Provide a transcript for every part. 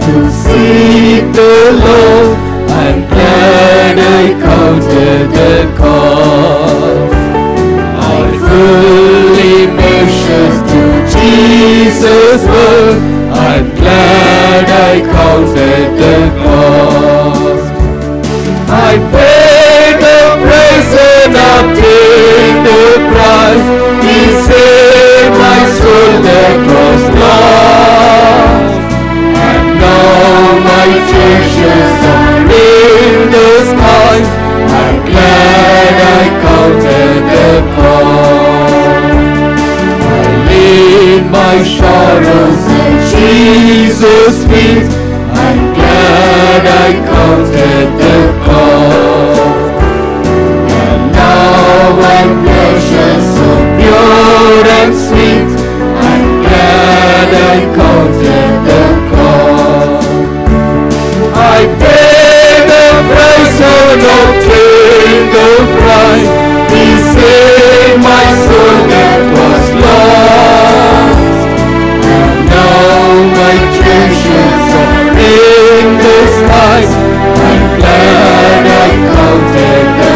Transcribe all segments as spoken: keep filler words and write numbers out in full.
to seek the Lord. I'm glad I counted the cost. I fully measures to Jesus' word. I'm glad I counted the cost. I paid the price and obtained the prize. He saved my soul that was lost. And now my treasures are in the skies. I'm glad I counted the cost. I laid my sorrows at Jesus' feet. I'm glad I counted the cost. And now my pleasures so pure and sweet. I'm glad I counted the cost. I paid the price and obtained the prize. He saved my soul that was lost. And now my treasures are in the skies. I'm glad I counted the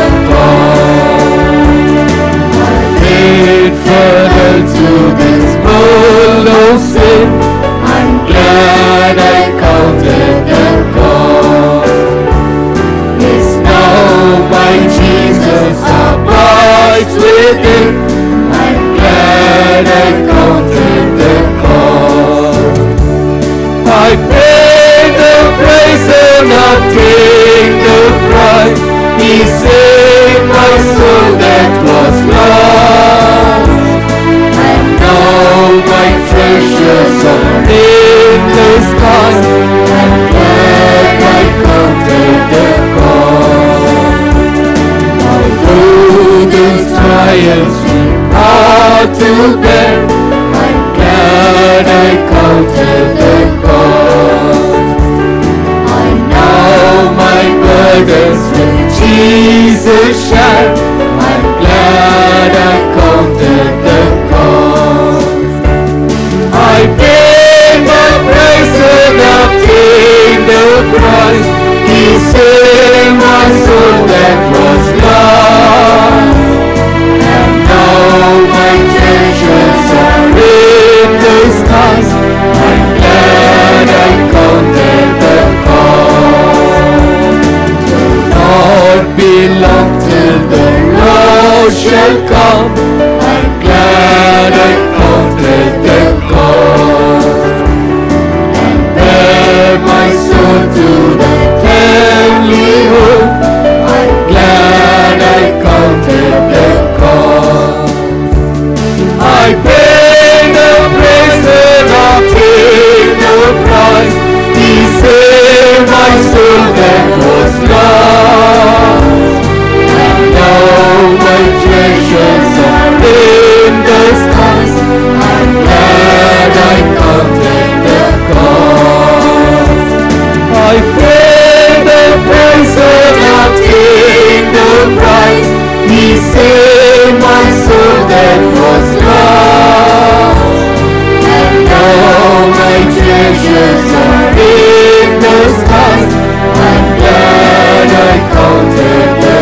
cost. I paid further to this world of sin. I'm glad I counted the cost. Yes, now my Jesus abides within. I'm glad I counted the cost. I paid the price and obtained the prize. He saved my soul that was lost. And now my treasures are in the skies. I'm glad I counted the cost. Although these trials seem hard to bear, I'm glad I counted the cost. I know my burdens with Jesus share. I'm glad I counted the cost. I paid the price and obtained the prize. He saved my soul that was lost. And now my treasures are in the skies. I'm glad I counted the cost. The Lord belong till the Lord shall come. I'm glad I counted the cost. And bear my soul to the heavenly home. I'm glad I counted the cost. I paid the price and obtained the prize. He saved my soul that was lost. And now my treasures are in the skies. I'm glad I counted the cost. I paid the price and obtained the prize. He saved my soul that was lost. And now my treasures are in the skies. I'm glad I counted the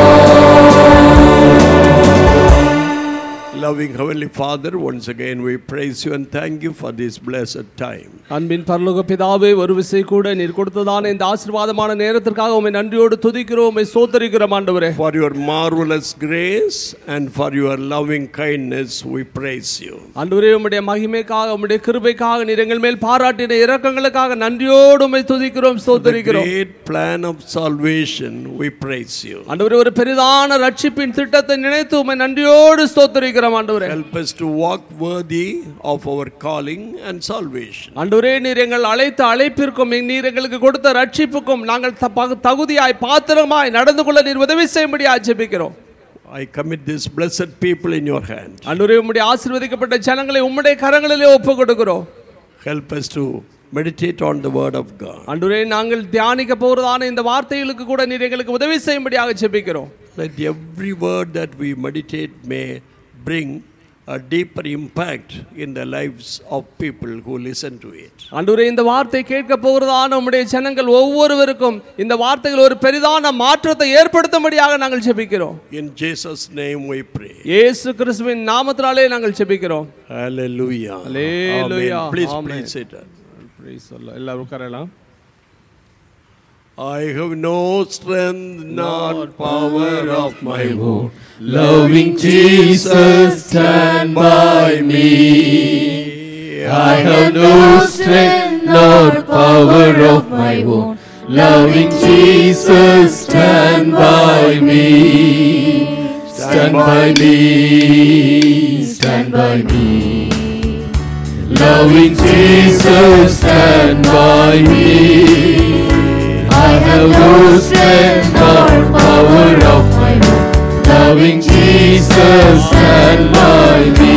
cost. Loving Heavenly Father, once again we praise you and thank you for this blessed time. அன்பின் பரலோக பிதாவே, ஒரு விசை கூட நீர் கொடுத்ததான இந்த ஆசீர்வாதமான நேரத்திற்காக உம்மை நன்றியோடு துதிக்கிறோம், உம்மை ஸ்தோத்திரிக்கிறோம் ஆண்டவரே. For your marvelous grace and for your loving kindness we praise you. ஆண்டவரே, உம்முடைய மகிமைக்காக, உம்முடைய கிருபைக்காக, நீர் எங்கள் மேல் பாராட்டின இரக்கங்களுக்காக நன்றியோடு உம்மை துதிக்கிறோம், ஸ்தோத்திரிக்கிறோம். The great plan of salvation we praise you. ஆண்டவரே, ஒரு பெரிதான ரட்சிப்பின் திட்டத்தை நினைத்து உம்மை நன்றியோடு ஸ்தோத்திரிக்கிறோம் ஆண்டவரே. Help us to walk worthy of our calling and salvation. ஆண்டவரே, நீர் எங்கள் அழைத்த அழைப்பிற்கும் நீர் எங்களுக்கு கொடுத்த ரட்சிப்புக்கும் நாங்கள் தகுதியாய் பாத்திரமாய் நடந்து கொள்ள நீர் உதவி செய்யும்படியாய் ஜெபிக்கிறோம். I commit this blessed people in your hand. ஆண்டவரே, உம்முடைய ஆசீர்வதிக்கப்பட்ட ஜனங்களை உம்முடைய கரங்களிலே ஒப்புக்கொடுக்கிறோம். Help us to meditate on the word of God. ஆண்டவரே, நாங்கள் தியானிக்க போறதான இந்த வார்த்தைகளுக்கு கூட நீர் எங்களுக்கு உதவி செய்யும்படியாக ஜெபிக்கிறோம். Let every word that we meditate may bring a deeper impact in the lives of people who listen to it. ஆண்டவரே, இந்த வார்த்தை கேட்க போகிறதான நம்முடைய ஜனங்கள் ஒவ்வொருவருக்கும் இந்த வார்த்தைகள் ஒரு பெரிதான மாற்றத்தை ஏற்படுத்தும்படியாக நாங்கள் ஜெபிக்கிறோம். In Jesus name we pray. இயேசு கிறிஸ்துவின் நாமத்தினாலே நாங்கள் ஜெபிக்கிறோம். Hallelujah. Hallelujah. Amen. Please Amen. please sit. Praise Allah. எல்லாரும் உட்காரலாம். I have no strength nor power of my own. Loving Jesus, stand by me. I have no strength nor power of my own. Loving Jesus, stand by me. Stand by me, stand by me. Loving Jesus, stand by me. I have no strength nor power of my own. Loving Jesus, stand by me.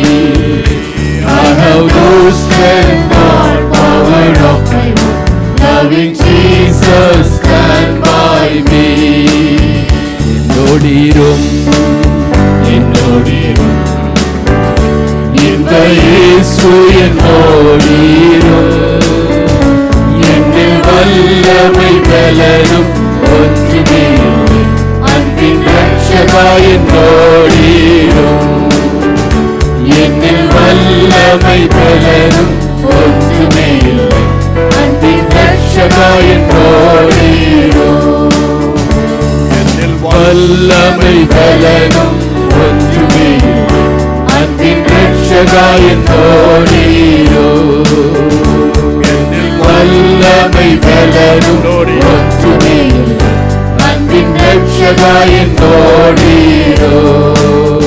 I have no strength nor power of my own. Loving Jesus, stand by me. என்னோடிரும் என்னோடிரும் இந்த இயேசு என்னோடிரும். என்னில் வல்லமை பலனும் ஒன்றுமே இல்லை. அன்பின் ரட்சகா என்னோடிரும். என்னில் வல்லமை பலனும் ஒன்றுமே இல்லை. அன்பின் ரட்சகா என்னோடிரும். என்னில் வல்லமை பலனும் ஒன்றுமே இல்லை. அன்பின் ரட்சகா என்னோடிரும். வல்லமை பலனும் ஒன்றுமே இல்லை. அன்பின் ரட்சகா என்னோடிரும்.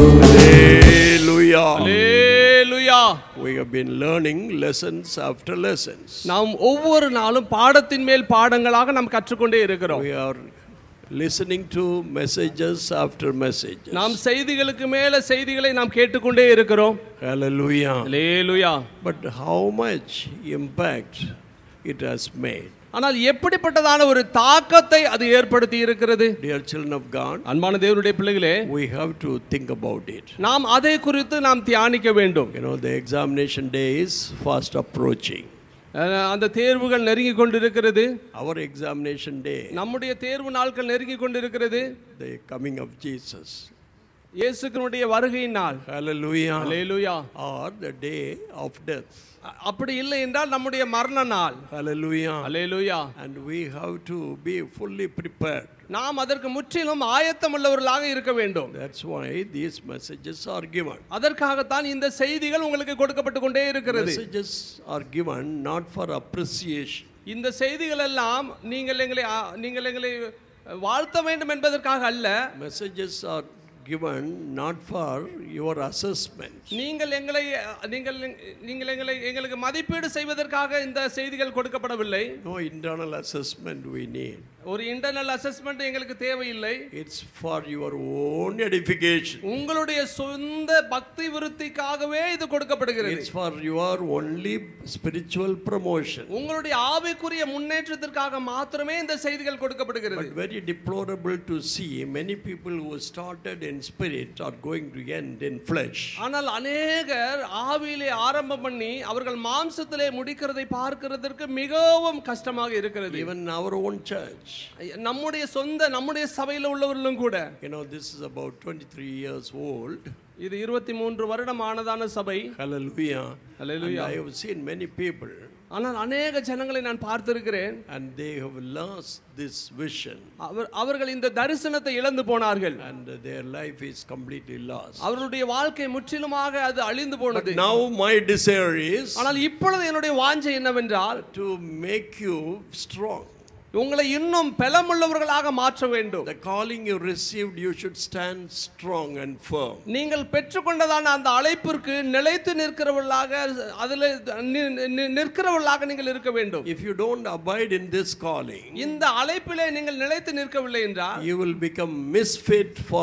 Hallelujah. Hallelujah. We have been learning lessons after lessons. நாம் ஒவ்வொரு நாளும் பாடத்தின் மேல் பாடங்களாக நாம் கற்றுக்கொண்டே இருக்கிறோம். We are listening to messages after messages. நாம் செய்திகளுக்கு மேல செய்திகளை நாம் கேட்டுக்கொண்டே இருக்கிறோம். Hallelujah. Hallelujah. But how much impact it has made? ஆனால் எப்படிப்பட்டதான ஒரு தாக்கத்தை அது ஏற்படுத்தி இருக்கிறது? Dear children of God, அன்பான தேவனுடைய பிள்ளைகளே, we have to think about it. நாம் அதை குறித்து நாம் தியானிக்க வேண்டும். You know, the examination day is fast approaching. அந்த தேர்வுகள் நெருங்கி கொண்டிருக்கிறது. Our examination day, நம்முடைய தேர்வு நாட்கள் நெருங்கி கொண்டிருக்கிறது. the coming of Jesus. இயேசுவினுடைய வருகையின் நாள். Hallelujah. Hallelujah. Or the day of death. அப்படி இல்லை என்றால் நம்முடைய மரண நாள். Hallelujah. Hallelujah. And we have to be fully prepared. நாம் அதற்கு முற்றிலும் ஆயத்தம் உள்ளவர்களாக இருக்க வேண்டும். That's why these messages are given. அதற்காகத்தான் இந்த செய்திகள் உங்களுக்கு கொடுக்கப்பட்டு கொண்டே இருக்கிறது. Messages are given not for appreciation. இந்த செய்திகள் எல்லாம் நீங்கள் எங்களை நீங்கள் எங்களை வாழ்த்த வேண்டும் என்பதற்காக அல்ல. Messages are given not for your assessment. நீங்கள் எங்களை நீங்கள் நீங்கள் எங்களை எங்களுக்கு மதிப்பீடு செய்வதற்காக இந்த செய்திகள் கொடுக்கப்படவில்லை. No internal assessment we need. ஒரு இன்டர்னல் அசஸ்மென்ட் எங்களுக்கு தேவையில்லை. It's for your own edification. உங்களுடைய சொந்த பக்தி விருத்திக்காகவே இது கொடுக்கப்படுகிறது. It's for your only spiritual promotion. உங்களுடைய ஆவிக்குரிய முன்னேற்றத்திற்காக மாத்திரமே இந்த செய்திகள் கொடுக்கப்படுகிறது. But very deplorable to see many people who started in spirit are going to end in flesh. ஆனால் அநேகர் ஆவியிலே ஆரம்பம் பண்ணி அவர்கள் மாம்சத்திலே முடிக்கிறதை பார்க்கிறதற்கு மிகவும் கஷ்டமாக இருக்கிறது. Even our own church. நம்முடைய சொந்த நம்முடைய சபையில உள்ளவர்களும் கூட. You know, this is about twenty-three years old. இது இருபத்தி மூன்று வருடம் ஆனதான சபை. Hallelujah. Hallelujah. And I have seen many people. ஆனால் அநேக ஜனங்களை நான் பார்த்திருக்கிறேன். And they have lost this vision. அவர் அவர்கள் இந்த தரிசனத்தை இழந்து போனார்கள். And their life is completely lost. அவருடைய வாழ்க்கை முற்றிலுமாக அது அழிந்து போனது. Now my desire is. ஆனால் இப்பொழுது என்னுடைய வாஞ்சை என்னவென்றால் to make you strong. உங்களை இன்னும் பலமுள்ளவர்களாக மாற்ற வேண்டும். The calling you received, you should stand strong and firm. நீங்கள் பெற்றுக்கொண்டதான அந்த அழைப்பிற்கு நிலைத்து நிற்கிறவர்களாக அதில் நிற்கிறவர்களாக நீங்கள் இருக்க வேண்டும். If you don't abide in this calling, இந்த அழைப்பிலே நீங்கள் நிலைத்து நிற்கவில்லை என்றால் you will become misfit for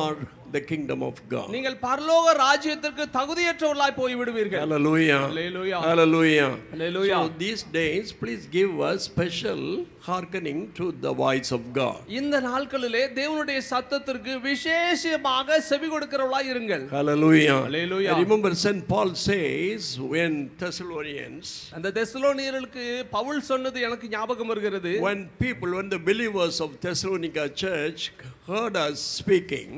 the kingdom of God. நீங்கள் பரலோக ராஜ்யத்திற்கு தகுதியற்றவர்களாய் போய் விடுவீர்கள். Hallelujah. Hallelujah. Hallelujah. Hallelujah. So these days, please give us special hearkening to the voice of God. இந்த நாட்களிலே தேவனுடைய சத்தத்திற்கு விசேஷமாக செவி கொடுக்கிறவர்களாய் இருங்கள். Hallelujah. Hallelujah. I remember Saint Paul says when Thessalonians, அந்த தெசலோனியர்களுக்கு பவுல் சொன்னது எனக்கு ஞாபகம் வருகிறது. when people, when the believers of Thessalonica church heard us speaking,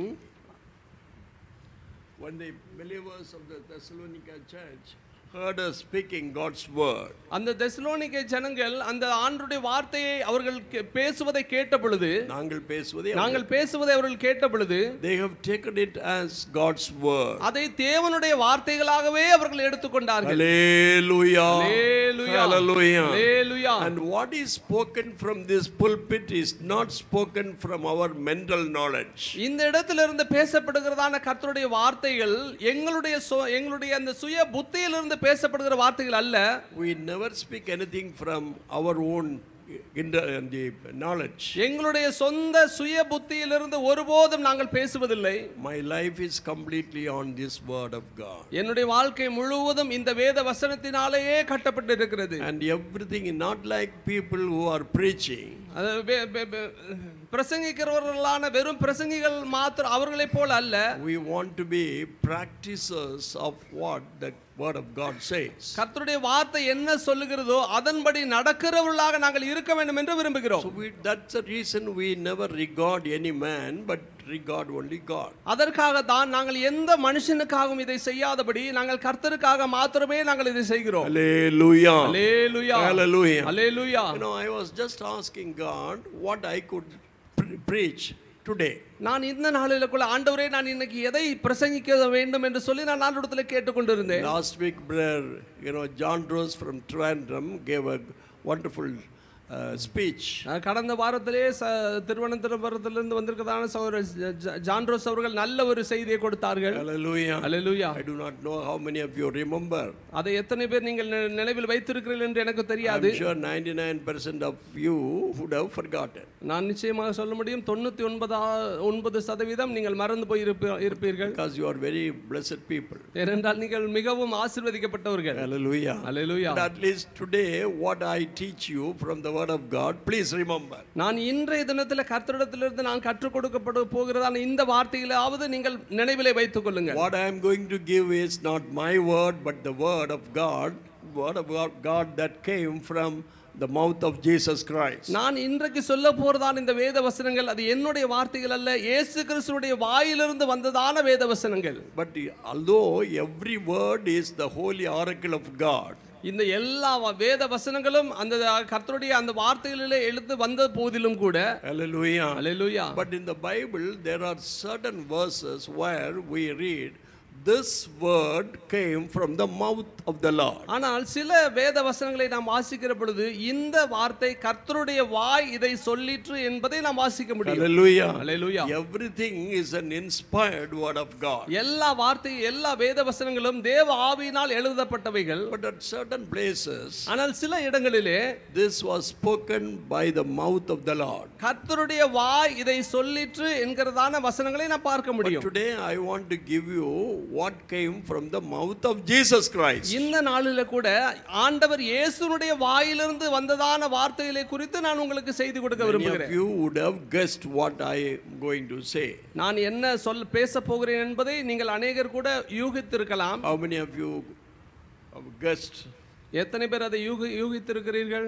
when the believers of the Thessalonica church heard us speaking God's word, அந்த Thessalonica ஜனங்கள் அந்த ஆண்டவருடைய வார்த்தையை அவர்கள் கே- பேசுவதை கேட்ட பொழுது நாங்கள் பேசுவதை நாங்கள் பேசுவதை அவர்கள் கேட்ட பொழுது they have taken it as God's word. அதை தேவனுடைய வார்த்தைகளாகவே அவர்கள் எடுத்துக்கொண்டார்கள். Hallelujah. Hallelujah. Hallelujah. Hallelujah. And what is spoken from this pulpit is not spoken from our mental knowledge. இந்த இடத்திலிருந்து பேசப்படுகிறதான கர்த்தருடைய வார்த்தைகள் எங்களுடைய சு- எங்களுடைய அந்த சுய புத்தியிலிருந்து பேசப்படுகிற வார்த்தைகள் அல்ல. We never speak anything from our own in the, in the knowledge. எங்களுடைய சொந்த சுய புத்தியிலிருந்து ஒருபோதும் நாங்கள் பேசுவதில்லை. My life is completely on this word of God. என்னுடைய வாழ்க்கை முழுவதும் இந்த வேத வசனத்தினாலேயே கட்டப்பட்டு இருக்கிறது. And everything, not like people who are preaching. அது வே- வே- வே- பிரசங்கிக்கிறவர்களான வெறும் பிரசங்கிகள் மாத்திரம் அவர்களைப் போல அல்ல. We want to be practitioners of what the word of God says. கர்த்தருடைய வார்த்தை என்ன சொல்லுகிறதோ அதன்படி நடக்கிறவர்களாக நாங்கள் இருக்க வேண்டும் என்று விரும்புகிறோம். So we, that's the reason we never regard any man but regard only God. அதற்காக தான் நாங்கள் எந்த மனுஷனுக்காகவும் இதை செய்யாதபடி நாங்கள் கர்த்தருக்காக மாத்திரமே நாங்கள் இதை செய்கிறோம். Hallelujah. Hallelujah. Hallelujah. Hallelujah. You know, I was just asking God what I could pre- preach today. நான் இந்த நாளிலுக்குள்ள ஆண்டவரே நான் இன்னைக்கு எதை பிரசங்கிக்க வேண்டும் என்று சொல்லி நான் ஆண்டவரிடத்தில் கேட்டுக்கொண்டிருந்தேன். Last week, brother, you know, John Rose from Trivandrum gave a wonderful uh, speech. கடந்த வாரத்திலே ச- திருவனந்தபுரத்திலிருந்து வந்திருக்கிறதான சகோதரர் ஜ- ஜ- ஜான் ரோஸ் அவர்கள் நல்ல ஒரு செய்தியை கொடுத்தார்கள். Hallelujah. Hallelujah. I do not know how many of you remember. அதை எத்தனை பேர் நீங்கள் நி- நினைவில் வைத்திருக்கிறீர்கள் என்று எனக்கு தெரியாது. I'm sure ninety-nine percent of you would have forgotten. நான் நிச்சயமாக சொல்ல முடியும் தொண்ணூத்தி ஒன்பது ஒன்பது சதவீதம் நீங்கள் மறந்து போய் இருப்ப- இருப்பீர்கள். Because you are very blessed people. ஏனென்றால் நீங்கள் மிகவும் ஆசீர்வதிக்கப்பட்டவர்கள். Hallelujah. Hallelujah. But at least today, what I teach you from the word of God, please remember. நான் இன்றைய தினத்தில் கர்த்தரிடத்திலிருந்து நான் கற்றுக் கொடுக்கப்பட போகிறதான இந்த வார்த்தைகளாவது நீங்கள் நினைவிலே வைத்துக் கொள்ளுங்கள். What I am going to give is not my word, but the word of God, word of God, God that came from the mouth of Jesus Christ. நான் இன்றைக்கு சொல்ல போறதான இந்த வேத வசனங்கள் அது என்னுடைய வார்த்தைகள் அல்ல, இயேசு கிறிஸ்துவுடைய வாயிலிருந்து வந்ததான வேத வசனங்கள். But although every word is the holy oracle of God, இந்த எல்லா வ- வேத வசனங்களும் அந்த கர்த்தருடைய அந்த வார்த்தைகளிலே எழுந்து வந்த போதிலும் கூட hallelujah. Hallelujah. But in the Bible, there are certain verses where we read, this word came from the mouth of the Lord. ஆனால் சில வேத வசனங்களை நாம் வாசிக்கிற பொழுது இந்த வார்த்தை கர்த்தருடைய வாய் இதை சொல்லிற்று என்பதை நாம் வாசிக்க முடியும். Hallelujah. Hallelujah. Everything is an inspired word of God. எல்லா வார்த்தை எல்லா வேத வசனங்களும் தேவ ஆவியினால் எழுதப்பட்டவைகள். But at certain places, ஆனால் சில இடங்களிலே this was spoken by the mouth of the Lord. கர்த்தருடைய வாய் இதை சொல்லிற்று என்கிறதான வசனங்களை நாம் பார்க்க But முடியும். today I want to give you what came from the mouth of Jesus Christ. இந்த நாளில கூட ஆண்டவர் இயேசுனுடைய வாயிலிருந்து வந்ததான வார்த்தைகளை குறித்து நான் உங்களுக்கு செய்தி கொடுக்க Many of விரும்புகிறேன். you would have guessed what I am going to say. நான் என்ன சொல் பேச போகிறேன் என்பதை நீங்கள் அநேகர் கூட யூகித்திருக்கலாம். How many of you have guessed? எத்தனை பேர் அதை Yuki யூகித்திருக்கிறீர்கள்?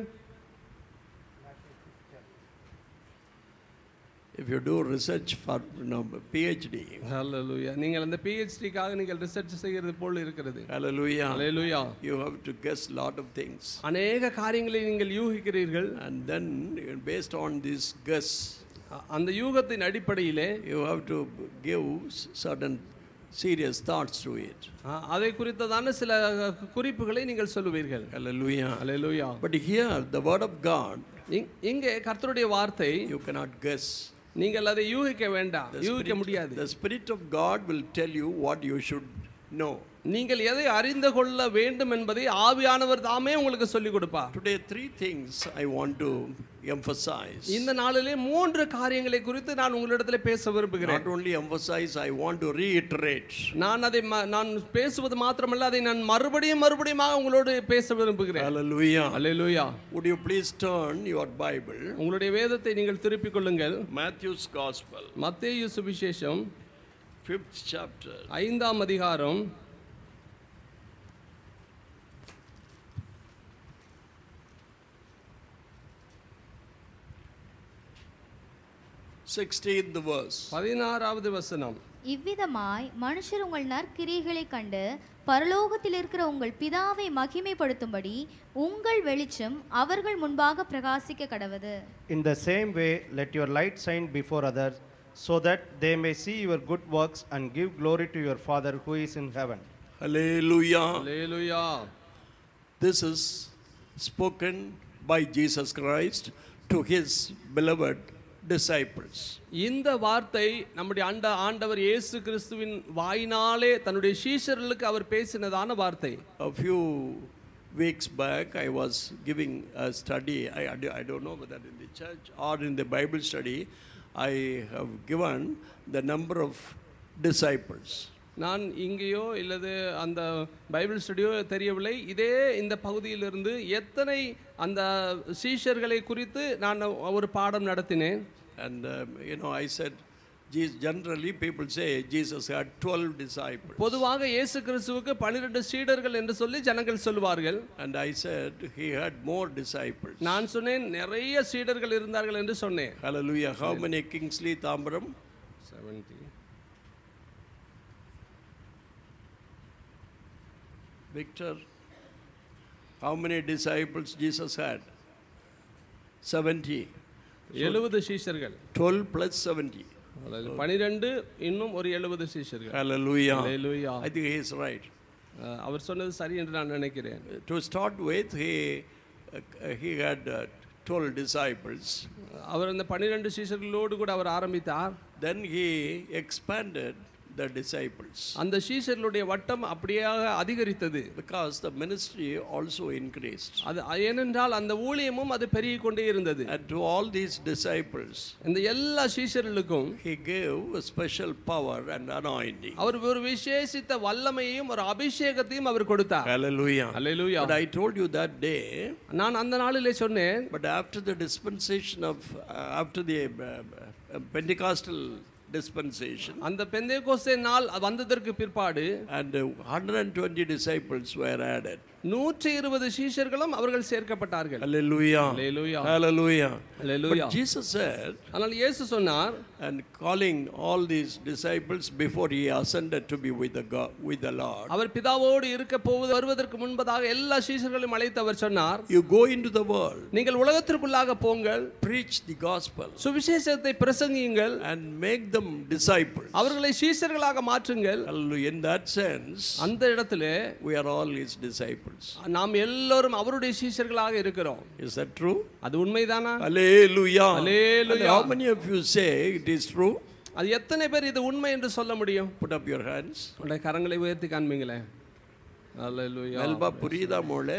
If you do research for, you know, PhD, ஹல்லேலூயா. நீங்கள் அந்த PhDக்காக நீங்கள் ரிசர்ச் செய்கிறது போல் இருக்கிறது. hallelujah, hallelujah. you have to guess lot of things. அநேக காரியங்களை நீங்கள் யூகிக்கிறீர்கள். And then based on this guess, அ- அந்த யூகத்தின் அடிப்படையிலே you have to give certain serious thoughts to it. அ- அதை குறித்ததான சில குறிப்புகளை நீங்கள் சொல்லுவீர்கள். Hallelujah. Hallelujah. But here the word of God, இங்- இங்கே கர்த்தருடைய வார்த்தை you cannot guess. நீங்கள் அதை யூகிக்க வேண்டாம், The யூகிக்க Spirit, முடியாது. the Spirit of God will tell you what you should No. நீங்கள் எதை அறிந்து கொள்ள வேண்டும் என்பதை ஆவியானவர் தாமே உங்களுக்கு சொல்லிக் கொடுப்பார். Today three things I want to emphasize. இந்த நாளிலே மூன்று காரியங்களை குறித்து நான் உங்களிடத்தில் பேச விரும்புகிறேன். Not only emphasize, I want to reiterate. நான் அதை நான் பேசுவது மாத்திரமல்ல, அதை நான் மறுபடியும் மறுபடியுமாக உங்களோடு பேச விரும்புகிறேன். Hallelujah. Hallelujah. Would you please turn your Bible? உங்களுடைய வேதத்தை நீங்கள் திருப்பிக் கொள்ளுங்கள். Matthew's Gospel. மத்தேயு சுவிசேஷம் fifth chapter. ஐந்தாம் அதிகாரம் sixteenth verse. பதினாறாவது வசனம். இவ்விதமாய் மனுஷர் உங்கள் நற்கிரியைகளைக் கண்டு பரலோகத்தில் இருக்கிற உங்கள் பிதாவை மகிமைப்படுத்தும்படி உங்கள் வெளிச்சம் அவர்கள் முன்பாக பிரகாசிக்க கடவது. In the same way, let your light shine before others, so that they may see your good works and give glory to your Father who is in heaven. Hallelujah. Hallelujah. This is spoken by Jesus Christ to his beloved disciples. இந்த வார்த்தை நம்முடைய ஆண்ட ஆண்டவர் இயேசு கிறிஸ்துவின் வாயினாலே தன்னுடைய சீஷர்களுக்கு அவர் பேசினதான வார்த்தை. A few weeks back I was giving a study. I, I don't know whether in the church or in the Bible study I have given the number of disciples. நான் இங்கேயோ இல்லது அந்த பைபிள் ஸ்டடியோ தெரியவில்லை. இதே இந்த பகுதியிலிருந்து எத்தனை அந்த சீஷர்களை குறித்து நான் ஒரு பாடம் நடத்தினேன். And um, you know, I said, generally people say Jesus had twelve disciples. பொதுவாக இயேசு கிறிஸ்துவுக்கு பன்னிரண்டு சீடர்கள் என்று சொல்லி ஜனங்கள் சொல்வார்கள். And I said he had more disciples. நான் சொன்னேன் நிறைய சீடர்கள் இருந்தார்கள் என்று சொன்னேன். Hallelujah. How many Kingsley Tambaram? seventy. Victor, how many disciples Jesus had? seventy. எழுபது சீஷர்கள். twelve plus seventy. பன்னிரண்டு இன்னும் ஒரு எழுபது சீஷர்கள். Hallelujah. Hallelujah. I think he is right. அவர் சொன்னது சரி என்று நான் நினைக்கிறேன். To start with, he uh, he had uh, twelve disciples. அவர் அந்த பன்னிரண்டு சீஷர்களோடு கூட அவர் ஆரம்பித்தார். Then he expanded the disciples. அந்த சீஷர்களுடைய வட்டம் அப்படியே அதிகரித்தது. Because the ministry also increased. அது ஏனென்றால் அந்த ஊழியமும் அது பெருகிக் கொண்டே இருந்தது. And to all these disciples, இந்த எல்லா சீஷர்களுக்கும் he gave a special power and anointing. அவர் ஒரு விசேஷித்த வல்லமையையும் ஒரு அபிஷேகத்தையும் அவர் கொடுத்தார். Hallelujah. Hallelujah. But I told you that day, நான் அந்த நாளிலே சொன்னேன், but after the dispensation of uh, after the uh, uh, Pentecostal dispensation, அந்த பெந்தேகோஸ்தே நாள் வந்ததற்கு பிற்பாடு and one hundred twenty disciples were added. நூற்று இருபது சீஷர்களும் அவர்கள் சேர்க்கப்பட்டார்கள். Hallelujah. Hallelujah. Hallelujah. Hallelujah. But Jesus said, ஆனால் இயேசு சொன்னார், and calling all these disciples before he ascended to be with the God, with the Lord, அவர் பிதாவோடு இருக்க போவது வருவதற்கு முன்பதாக எல்லா சீஷர்களையும் அழைத்து அவர் சொன்னார், you go into the world, நீங்கள் உலகத்திற்குள்ளாக போங்கள், preach the gospel, சுவிசேஷத்தை பிரசங்கியுங்கள், and make them disciples. அவர்களை சீஷர்களாக மாற்றுங்கள். Hallelujah. In that sense, அந்த இடத்திலே we are all his disciples. நாம் எல்லோரும் அவருடைய சீஷர்களாக இருக்கிறோம். Is that true? அது உண்மைதானா? Hallelujah. Hallelujah. And how many of you say it is true? அது எத்தனை பேர் இது உண்மை என்று சொல்ல முடியும்? Put up your hands. உங்களுடைய கரங்களை உயர்த்தி காண்பீங்களேன். Hallelujah. Melba புரியுதா மோளே?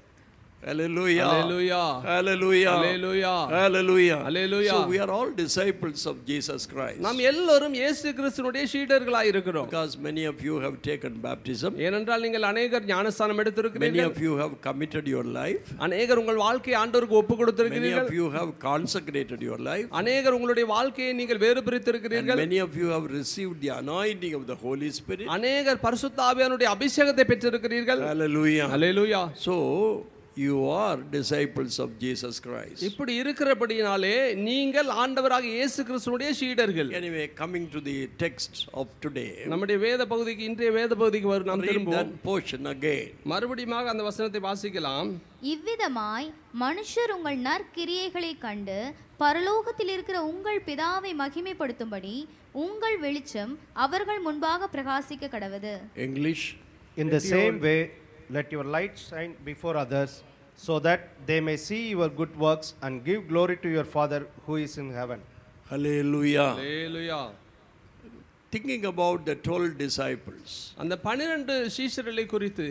Hallelujah. Hallelujah. Hallelujah. Hallelujah. Hallelujah. Hallelujah. So we are all disciples of Jesus Christ. நாம் எல்லோரும் இயேசு கிறிஸ்துவினுடைய சீடர்களாய் இருக்கிறோம். Because many of you have taken baptism. ஏனென்றால் நீங்கள் அநேகர் ஞானஸ்நானம் Many எடுத்திருக்கிறீர்கள். of you have committed your life. அநேகர் உங்கள் வாழ்க்கையை ஆண்டவருக்கு ஒப்பு Many கொடுத்திருக்கிறீர்கள். of you have consecrated your life. அநேகர் உங்களுடைய வாழ்க்கையை நீங்கள் வேறு And பிரித்திருக்கிறீர்கள். many of you have received the anointing of the Holy Spirit. அநேகர் பரிசுத்த ஆவியானுடைய அபிஷேகத்தை பெற்றிருக்கிறீர்கள். Hallelujah. Hallelujah. So you are disciples of Jesus Christ. இப்படி இருக்கிறபடியாலே நீங்கள் ஆண்டவராக இயேசு கிறிஸ்துவினுடைய சீடர்கள். Anyway, coming to the text of today, நம்முடைய வேத பகுதிக்கு இன்றைய வேத பகுதிக்கு வரும் நாம் read திரும்புவோம். that portion again. மறுபடியும் அந்த வசனத்தை வாசிக்கலாம். இவ்விதமாய் மனுஷர் உங்கள் நற்கிரியைகளை கண்டு பரலோகத்தில் இருக்கிற உங்கள் பிதாவை மகிமைப்படுத்தும்படி உங்கள் வெளிச்சம் அவர்கள் முன்பாக பிரகாசிக்க கடவது. English. In the same way, let your light shine before others, so that they may see your good works and give glory to your Father who is in heaven. Hallelujah. Hallelujah. thinking about the twelve disciples. அந்த பன்னிரண்டு சீஷர்களை குறித்து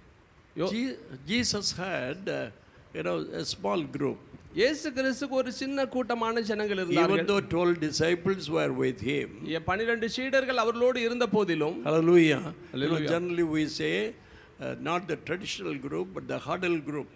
யோ- Je- Jesus had, uh, you know, a small group. இயேசு கிறிஸ்துக்கு ஒரு சின்ன கூட்டமான ஜனங்கள் Even இருந்தார்கள். though twelve disciples were with him. பன்னிரண்டு சீடர்கள் அவர்களோடு இருந்த போதிலும் Hallelujah. You know, Hallelujah. generally we say, uh, not the traditional group, but the huddle group.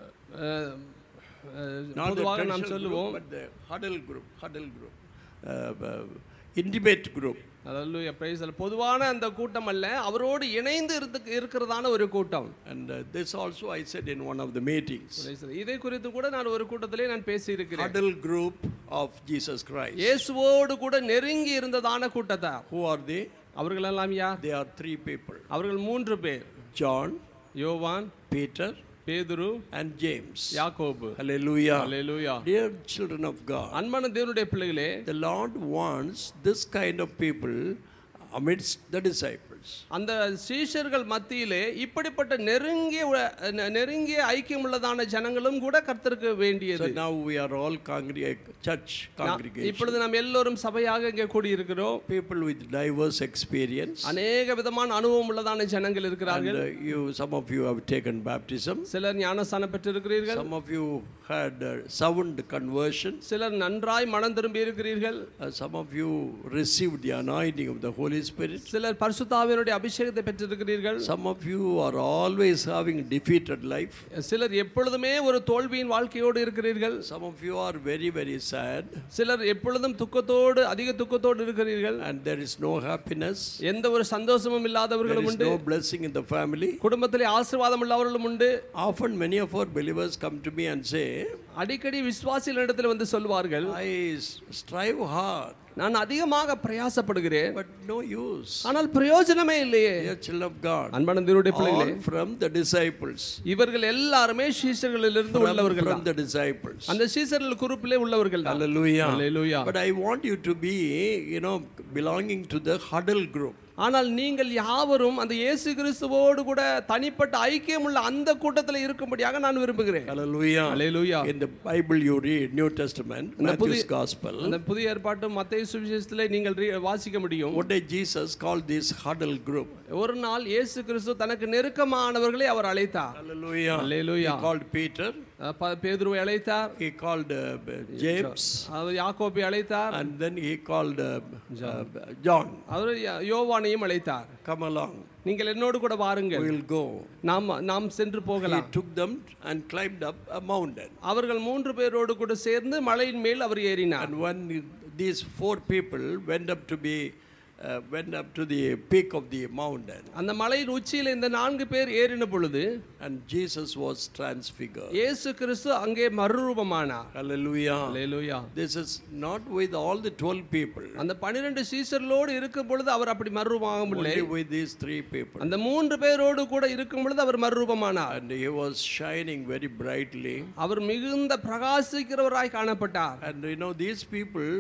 Ah, ah, Not the பொதுவாக நாம் traditional சொல்லுவோம் group, but the huddle group, huddle group. Uh, uh, intimate group. Hallelujah praise the Lord. பொதுவான அந்த கூட்டம் அல்ல, அவரோடு இணைந்து இருந்து இருக்கிறதான ஒரு கூட்டம். And uh, this also I said in one of the meetings. Praise the Lord. இதை குறித்து கூட நான் ஒரு கூட்டத்திலே நான் பேசி இருக்கிறேன். Huddle group of Jesus Christ. இயேசுவோடு கூட நெருங்கி இருந்ததான கூட்டத்தார். Who are they? அவர்கள் எல்லாம் யார்? They are three people. அவர்கள் மூன்று பேர். John, யோவான், Peter, பேதுரு, and James. யாக்கோபு. Hallelujah. Hallelujah. Dear children of God, அன்பான தேவனுடைய பிள்ளைகளே, the Lord wants this kind of people amidst the disciples. அந்த சீஷர்கள் மத்தியிலே இப்படிப்பட்ட நெருங்கிய உ- நெ- நெருங்கிய ஐக்கியம் உள்ளதான ஜனங்களும் கூட கர்த்தருக்கு So வேண்டியது. now we are all congreg- church congregation. இப்பொழுது நாம் எல்லோரும் சபையாக இங்கே கூடி இருக்கிறோம். People with diverse experience. அநேக விதமான அனுபவம் உள்ளதான ஜனங்கள் And இருக்கிறார்கள். uh, you, some of you have taken baptism. சிலர் ஞானஸ்தானம் பெற்றிருக்கிறீர்கள். Some of you had uh, sound conversion. சிலர் நன்றாய் மனம் திரும்பி இருக்கிறீர்கள். Uh, some of you received the anointing of the Holy Spirit. சிலர் பரிசுத்தாவியனுடைய அபிஷேகத்தை பெற்றிருக்கிறீர்கள். Some of you are always having defeated life. சிலர் எப்பொழுதுமே ஒரு தோல்வியின் வாழ்க்கையோடு இருக்கிறீர்கள். Some of you are very, very sad. சிலர் எப்பொழுதும் துக்கத்தோடு அதிக துக்கத்தோடு இருக்கிறீர்கள். And there is no happiness. எந்த ஒரு சந்தோஷமும் There இல்லாதவர்களும் is உண்டு. no blessing in the family. குடும்பத்திலே ஆசீர்வாதம் உள்ளவர்களும் உண்டு. Often many of our believers come to me and say, அடிக்கடி விசுவாசிகளிடத்தில் வந்து சொல்வார்கள், I s- strive hard, நான் அதிகமாக பிரயாசப்படுகிறேன், but no use. ஆனால் பிரயோஜனமே இல்லையே. Dear children of God, அன்பான தேவனுடைய பிள்ளைகளே, all from the disciples. இவர்கள் எல்லாருமே சீஷர்களிலிருந்து From, உள்ளவர்கள் from the disciples. அந்த சீஷர்கள் குரூப்பிலே உள்ளவர்கள் தான். Hallelujah. Hallelujah. But I want you to be, you know, belonging to the huddle group. ஆனால் நீங்கள் யாவரும் அந்த இயேசு கிறிஸ்துவோடு கூட தனிப்பட்ட ஐக்கியம் உள்ள அந்த கூட்டத்தில் இருக்கும்படியாக நான் விரும்புகிறேன். Hallelujah. Hallelujah. In the Bible you read New Testament, Matthew's Gospel. அந்த புதிய ஏற்பாட்டு மத்தேயு சுவிசேஷத்திலே நீங்கள் ரீ- வாசிக்க முடியும். What did Jesus call this huddle group? ஒரு நாள் இயேசு கிறிஸ்து தனக்கு நெருக்கமானவர்களை அவர் அழைத்தார். Hallelujah. Hallelujah. He called Peter. அஹ் ப- பேதுருவை அழைத்தார். He called uh, James. அவர் யாக்கோபை அழைத்தார். And then he called uh, uh, John. அவர் ய- யோவானையும் அழைத்தார். Come along. நீங்கள் என்னோடு கூட We வாருங்கள், will go. நாம் நாம் சென்று He போகலாம். took them and climbed up a mountain. அவர்கள் மூன்று பேரோடு கூட சேர்ந்து மலையின் மேல் அவர் ஏறினார். And when these four people went up to be uh, went up to the peak of the mountain, அந்த மலையின் உச்சியில் இந்த நான்கு பேர் ஏறின பொழுது and Jesus was transfigured. இயேசு கிறிஸ்து அங்கே மறுரூபமானார். Hallelujah. Hallelujah. This is not with all the twelve people, அந்த பன்னிரண்டு சீஷர்களோடு இருக்கும் பொழுது அவர் அப்படி மறுரூபமாகவில்லை. only with these three people. அந்த மூன்று பேரோடு கூட இருக்கும் பொழுது அவர் மறுரூபமானார். And he was shining very brightly. அவர் மிகுந்த பிரகாசிக்கிறவராய் காணப்பட்டார். And you know, these people,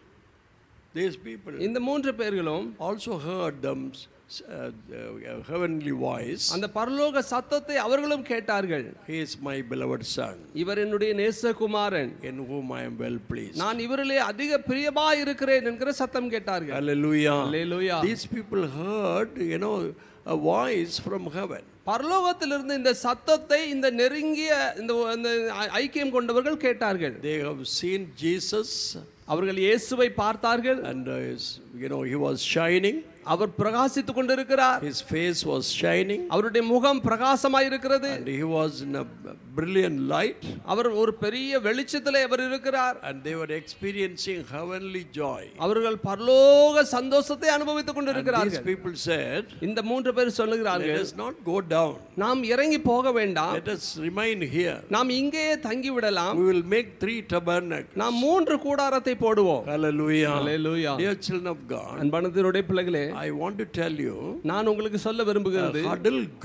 these people இந்த மூன்று பேர்களும் also heard them uh, uh, heavenly voice. அந்த பரலோக சத்தத்தை அவர்களும் கேட்டார்கள். He is my beloved son, இவர் என்னுடைய நேசகுமாரன், in whom I am well pleased. நான் இவரிலே அதிக பிரியமாய் இருக்கிறேன் என்கிற சத்தம் கேட்டார்கள். Hallelujah. Hallelujah. These people heard, you know, a voice from heaven. பரலோகத்திலிருந்து இந்த சத்தத்தை இந்த நெருங்கிய இந்த இந்த ஐக்கியம் கொண்டவர்கள் கேட்டார்கள். They have seen Jesus, அவர்கள் இயேசுவை பார்த்தார்கள். and uh, you know, he was shining. அவர் பிரகாசித்துக் கொண்டிருக்கிறார். His face was shining, அவருடைய முகம் பிரகாசமாய் இருக்கிறது. and he was in a brilliant light, அவர் ஒரு பெரிய வெளிச்சத்திலே அவர் இருக்கிறார். and they were experiencing heavenly joy. அவர்கள் பரலோக சந்தோஷத்தை அனுபவித்துக் And these கொண்டிருக்கிறார்கள். people said, இந்த மூன்று பேர் let சொல்லுகிறார்கள், us not go down, நாம் இறங்கி போக வேண்டாம், let us remain here. நாம் இங்கேயே தங்கி விடலாம், We will make three tabernacles. நாம் மூன்று கூடாரத்தை போடுவோம். Hallelujah. Hallelujah. Dear children of God, அன்பானவருடைய பிள்ளைகளே, I want to tell you, நான் உங்களுக்கு சொல்ல a விரும்புகிறது, huddle group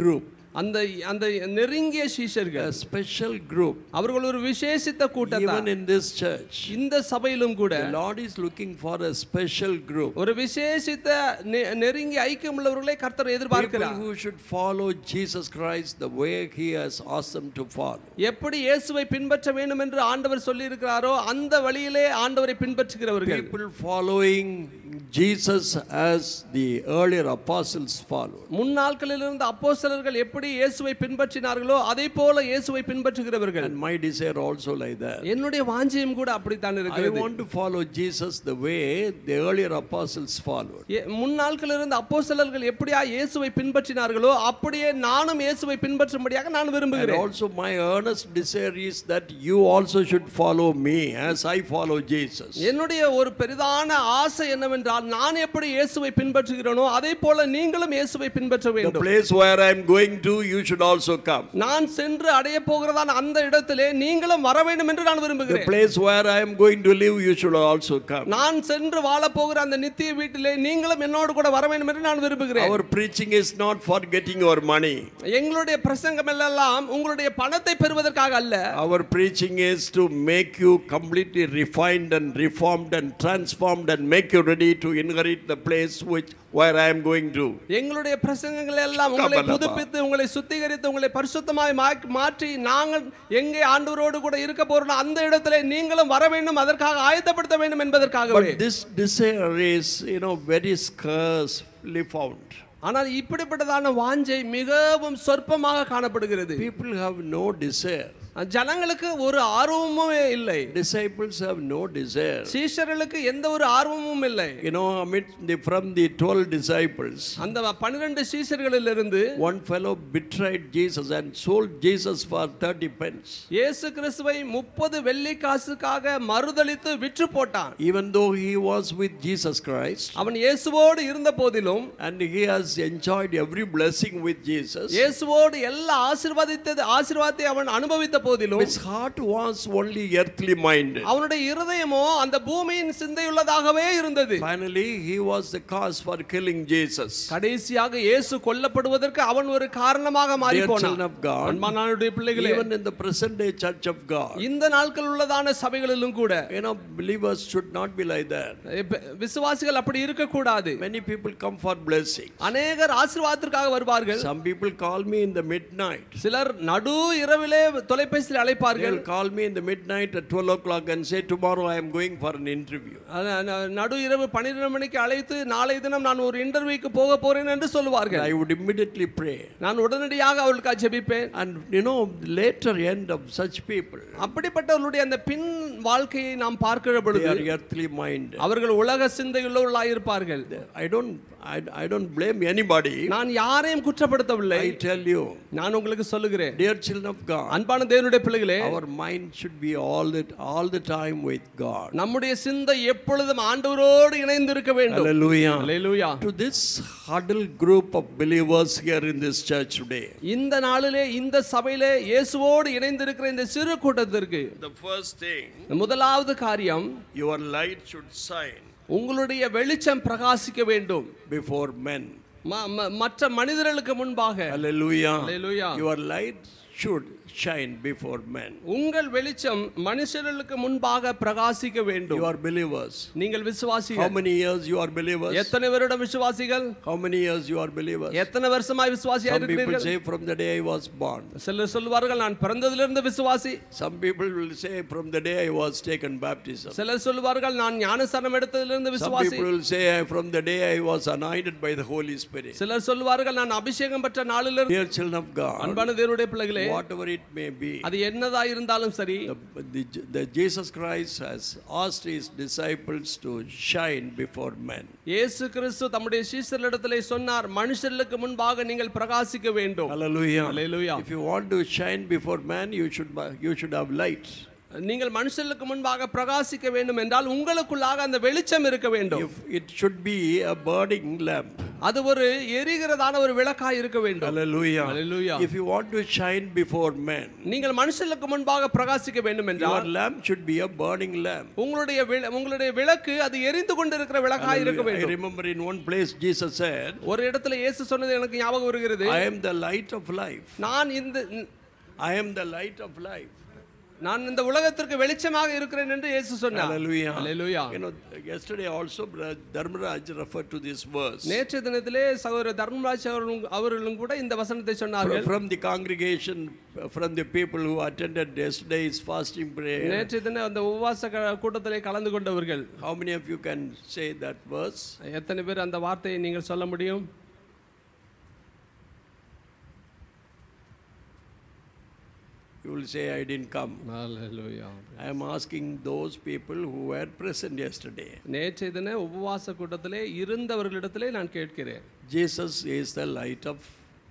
அந்த அந்த நெருங்கிய சீஷர்கள், a special group. அவர்கள் ஒரு விசேஷித்த கூட்டத்தார். Even in this church, இந்த சபையிலும் கூட the Lord is looking for a special group. ஒரு விசேஷித்த நெருங்கிய ஐக்கியம் உள்ளவர்களை கர்த்தர் எதிர்பார்க்கிறார். People who should follow Jesus Christ the way he has asked them to follow. எப்படி இயேசுவை பின்பற்ற வேண்டும் என்று ஆண்டவர் சொல்லி இருக்கிறாரோ அந்த வழியிலே ஆண்டவரை பின்பற்றுகிறவர்கள். People following Jesus as the earlier apostles followed. முன்னாட்களில் இருந்த அப்போஸ்தலர்கள் எப்படி இயேசுவை பின்பற்றினார்களோ அதே போல இயேசுவை பின்பற்றுகிறவர்கள். And my desire also like that. என்னுடைய வாஞ்சையும் கூட அப்படித்தான் I இருக்கிறது. want to follow Jesus the way the earlier apostles followed. முன்னாட்களில் இருந்த அப்போஸ்தலர்கள் எப்படியா இயேசுவை பின்பற்றினார்களோ அப்படியே நானும் இயேசுவை பின்பற்றும்படியாக நான் விரும்புகிறேன். And also my earnest desire is that you also should follow me as I follow Jesus. என்னுடைய ஒரு பெரிதான ஆசை என்னவென்றால் நான் எப்படி இயேசுவை பின்பற்றுகிறேனோ அதே போல நீங்களும் இயேசுவை பின்பற்ற வேண்டும். The place where I am going to you should also come. நான் சென்று அடைய போகிறதான அந்த இடத்திலே நீங்களும் வர வேண்டும் என்று நான் விரும்புகிறேன். The place where I am going to live you should also come. நான் சென்று வாழ போகிற அந்த நித்திய வீட்டிலே நீங்களும் என்னோடு கூட வர வேண்டும் என்று நான் விரும்புகிறேன். Our preaching is not for getting your money. எங்களுடைய பிரசங்கம் எல்லாம் உங்களுடைய பணத்தை பெறுவதற்காக அல்ல. Our preaching is to make you completely refined and reformed and transformed and make you ready to inherit the place which where I am going to. எங்களுடைய பிரசங்கங்கள் எல்லாம் உங்களை புதுப்பித்து உங்களை சுத்திகரித்து உங்களை பரிசுத்தமாய் மாற்றி நாங்கள் எங்கே ஆண்டவரோடு கூட இருக்க போறோம் அந்த இடத்திலே நீங்களும் வர வேண்டும் அதற்காக ஆயத்தப்படுத்த வேண்டும் என்பதற்காகவே. But this desire is, you know, very scarcely found. ஆனால் இப்படிப்பட்டதான வாஞ்சை மிகவும் சொற்பமாக காணப்படுகிறது. People have no desire. ஜனங்களுக்கு ஒரு ஆர்வமும் இல்லை. Disciples have no desire. சீஷர்களுக்கு எந்த ஒரு ஆர்வமும் இல்லை. You know, amid the from the twelve disciples, அந்த பன்னிரண்டு சீஷர்களிலிருந்து one fellow betrayed Jesus and sold Jesus for thirty pence. இயேசு கிறிஸ்துவை முப்பது வெள்ளி காசுக்காக மறுதலித்து விற்று போட்டான். Even though he was with Jesus Christ, அவன் இயேசுவோடு இருந்த போதிலும், and he has enjoyed every blessing with Jesus, இயேசுவோடு எல்லா ஆசீர்வாதத்தை ஆசீர்வாதத்தை அவன் அனுபவித்த போதிலும், his heart was only earthly minded. அவனுடைய இருதயமோ அந்த பூமியின் சிந்தையுள்ளதாகவே இருந்தது. Finally he was the cause for killing Jesus. கடைசியாக இயேசு கொல்லப்படுவதற்கு அவன் ஒரு காரணமாக மாறி போனான். அன்பானவருடைய பிள்ளைகளே, even in the present day church of God, இந்த நாட்கள் உள்ளதான சபைகளிலும் கூட, you know, believers should not be like that. விசுவாசிகள் அப்படி இருக்க கூடாது. Many people come for blessing. அநேகர் ஆசீர்வாதத்திற்காக வருவார்கள். Some people call me in the midnight. சிலர் நடு இரவிலே தொலைபேசியில் அழைப்பார்கள். They'll call me in the midnight at twelve o'clock and say tomorrow I am going for an interview. நடு இரவு பன்னிரண்டு மணிக்கு அழைத்து நாளை தினம் நான் ஒரு இன்டர்வியூக்கு போக போறேன் என்று சொல்வார்கள். I would immediately pray. நான் உடனடியாக அவர்களுக்காக ஜெபிப்பேன். And you know, later end of such people, அப்படிப்பட்டவர்களுடைய அந்த பின் வாழ்க்கையை நாம் பார்க்கிற பொழுது, they are earthly minded. அவர்கள் உலக சிந்தையுள்ளவர்களாய் இருப்பார்கள். I don't I, I don't blame anybody. நான் யாரையும் குற்றப்படுத்தவில்லை. I tell you, நான் உங்களுக்கு சொல்லுகிறேன், dear children of God, அன்பான தேவனுடைய பிள்ளைகளே, our mind should be all the all the time with God. நம்முடைய சிந்தை எப்பொழுதும் ஆண்டவரோடு இணைந்து இருக்க வேண்டும். Hallelujah. Hallelujah. To this huddle group of believers here in this church today, இந்த நாளிலே இந்த சபையிலே இயேசுவோடு இணைந்து இருக்கிற இந்த சிறு கூட்டத்திற்கு, the first thing, முதலாவது காரியம், your light should shine உங்களுடைய வெளிச்சம் பிரகாசிக்க வேண்டும் before men. மற்ற மனிதர்களுக்கு முன்பாக. Hallelujah. Hallelujah. Your light should shine before men. உங்கள் வெளிச்சம் மனுஷர்களுக்கு முன்பாக பிரகாசிக்க வேண்டும். You are believers. நீங்கள் விசுவாசிகள். How many years you are believers? எத்தனை வருடம் விசுவாசிகள்? How many years you are believers? எத்தனை வருஷமாய் விசுவாசியா இருக்கிறீர்கள்? Some people say from the day I was born. சிலர் சொல்வார்கள் நான் பிறந்ததிலிருந்து விசுவாசி. Some people will say from the day I was taken baptism. சிலர் சொல்வார்கள் நான் ஞானஸ்நானம் எடுத்ததிலிருந்து விசுவாசி. Some people will say from the day I was anointed by the Holy Spirit. சிலர் சொல்வார்கள் நான் அபிஷேகம் பெற்ற நாளிலிருந்து. Dear children of God, அன்பான தேவனுடைய பிள்ளைகளே, whatever it may be, அது என்னதா இருந்தாலும் சரி, the, the, the Jesus Christ has asked his disciples to shine before men. இயேசு கிறிஸ்து தம்முடைய சீஷர்களிடத்திலே சொன்னார், மனுஷர்களுக்கு முன்பாக நீங்கள் பிரகாசிக்க வேண்டும். Hallelujah. Hallelujah. If you want to shine before man, you should you should have light. நீங்கள் மனுஷர்களுக்கு முன்பாக பிரகாசிக்க வேண்டும் என்றால் உங்களுக்குள்ளாக அந்த வெளிச்சம் இருக்க வேண்டும். If it should be a burning lamp. அது ஒரு எரிகிறதான ஒரு விளக்காய் இருக்க வேண்டும். Hallelujah. Hallelujah. If you want to shine before men, நீங்கள் மனுஷர்களுக்கு முன்பாக பிரகாசிக்க வேண்டும் your என்றால் lamp should be a burning lamp. உங்களுடைய வி- உங்களுடைய விளக்கு அது எரிந்து கொண்டிருக்கிற விளக்காய் இருக்க Hallelujah. I வேண்டும். remember in one place Jesus said, ஒரு இடத்துல இயேசு சொன்னது எனக்கு ஞாபகம் வருகிறது. I am the light of life. நான் இந்த I am the light of life. நான் இந்த உலகத்திற்கு வெளிச்சமாக இருக்கிறேன் என்று இயேசு சொன்னார். Hallelujah. Hallelujah. You know, yesterday also Brother Dharmaraj referred to this verse. நேற்றைய தினத்திலே சகோதரர் தர்மராஜ் அவர்களும் அவர்களும் கூட இந்த வசனத்தை சொன்னார்கள். From the congregation, from the people who attended yesterday's fasting prayer. நேற்றைய தினம் அந்த உபவாச க- கூட்டத்திலே கலந்து கொண்டவர்கள் How many of you can say that verse? எத்தனை பேர் அந்த வார்த்தையை நீங்கள் சொல்ல முடியும்? You will say, I didn't come. Hallelujah. I am asking those people who were present yesterday. நேற்றைய தின உபவாச கூட்டத்திலே இருந்தவர்களிடத்திலே நான் கேட்கிறேன். Jesus is the light of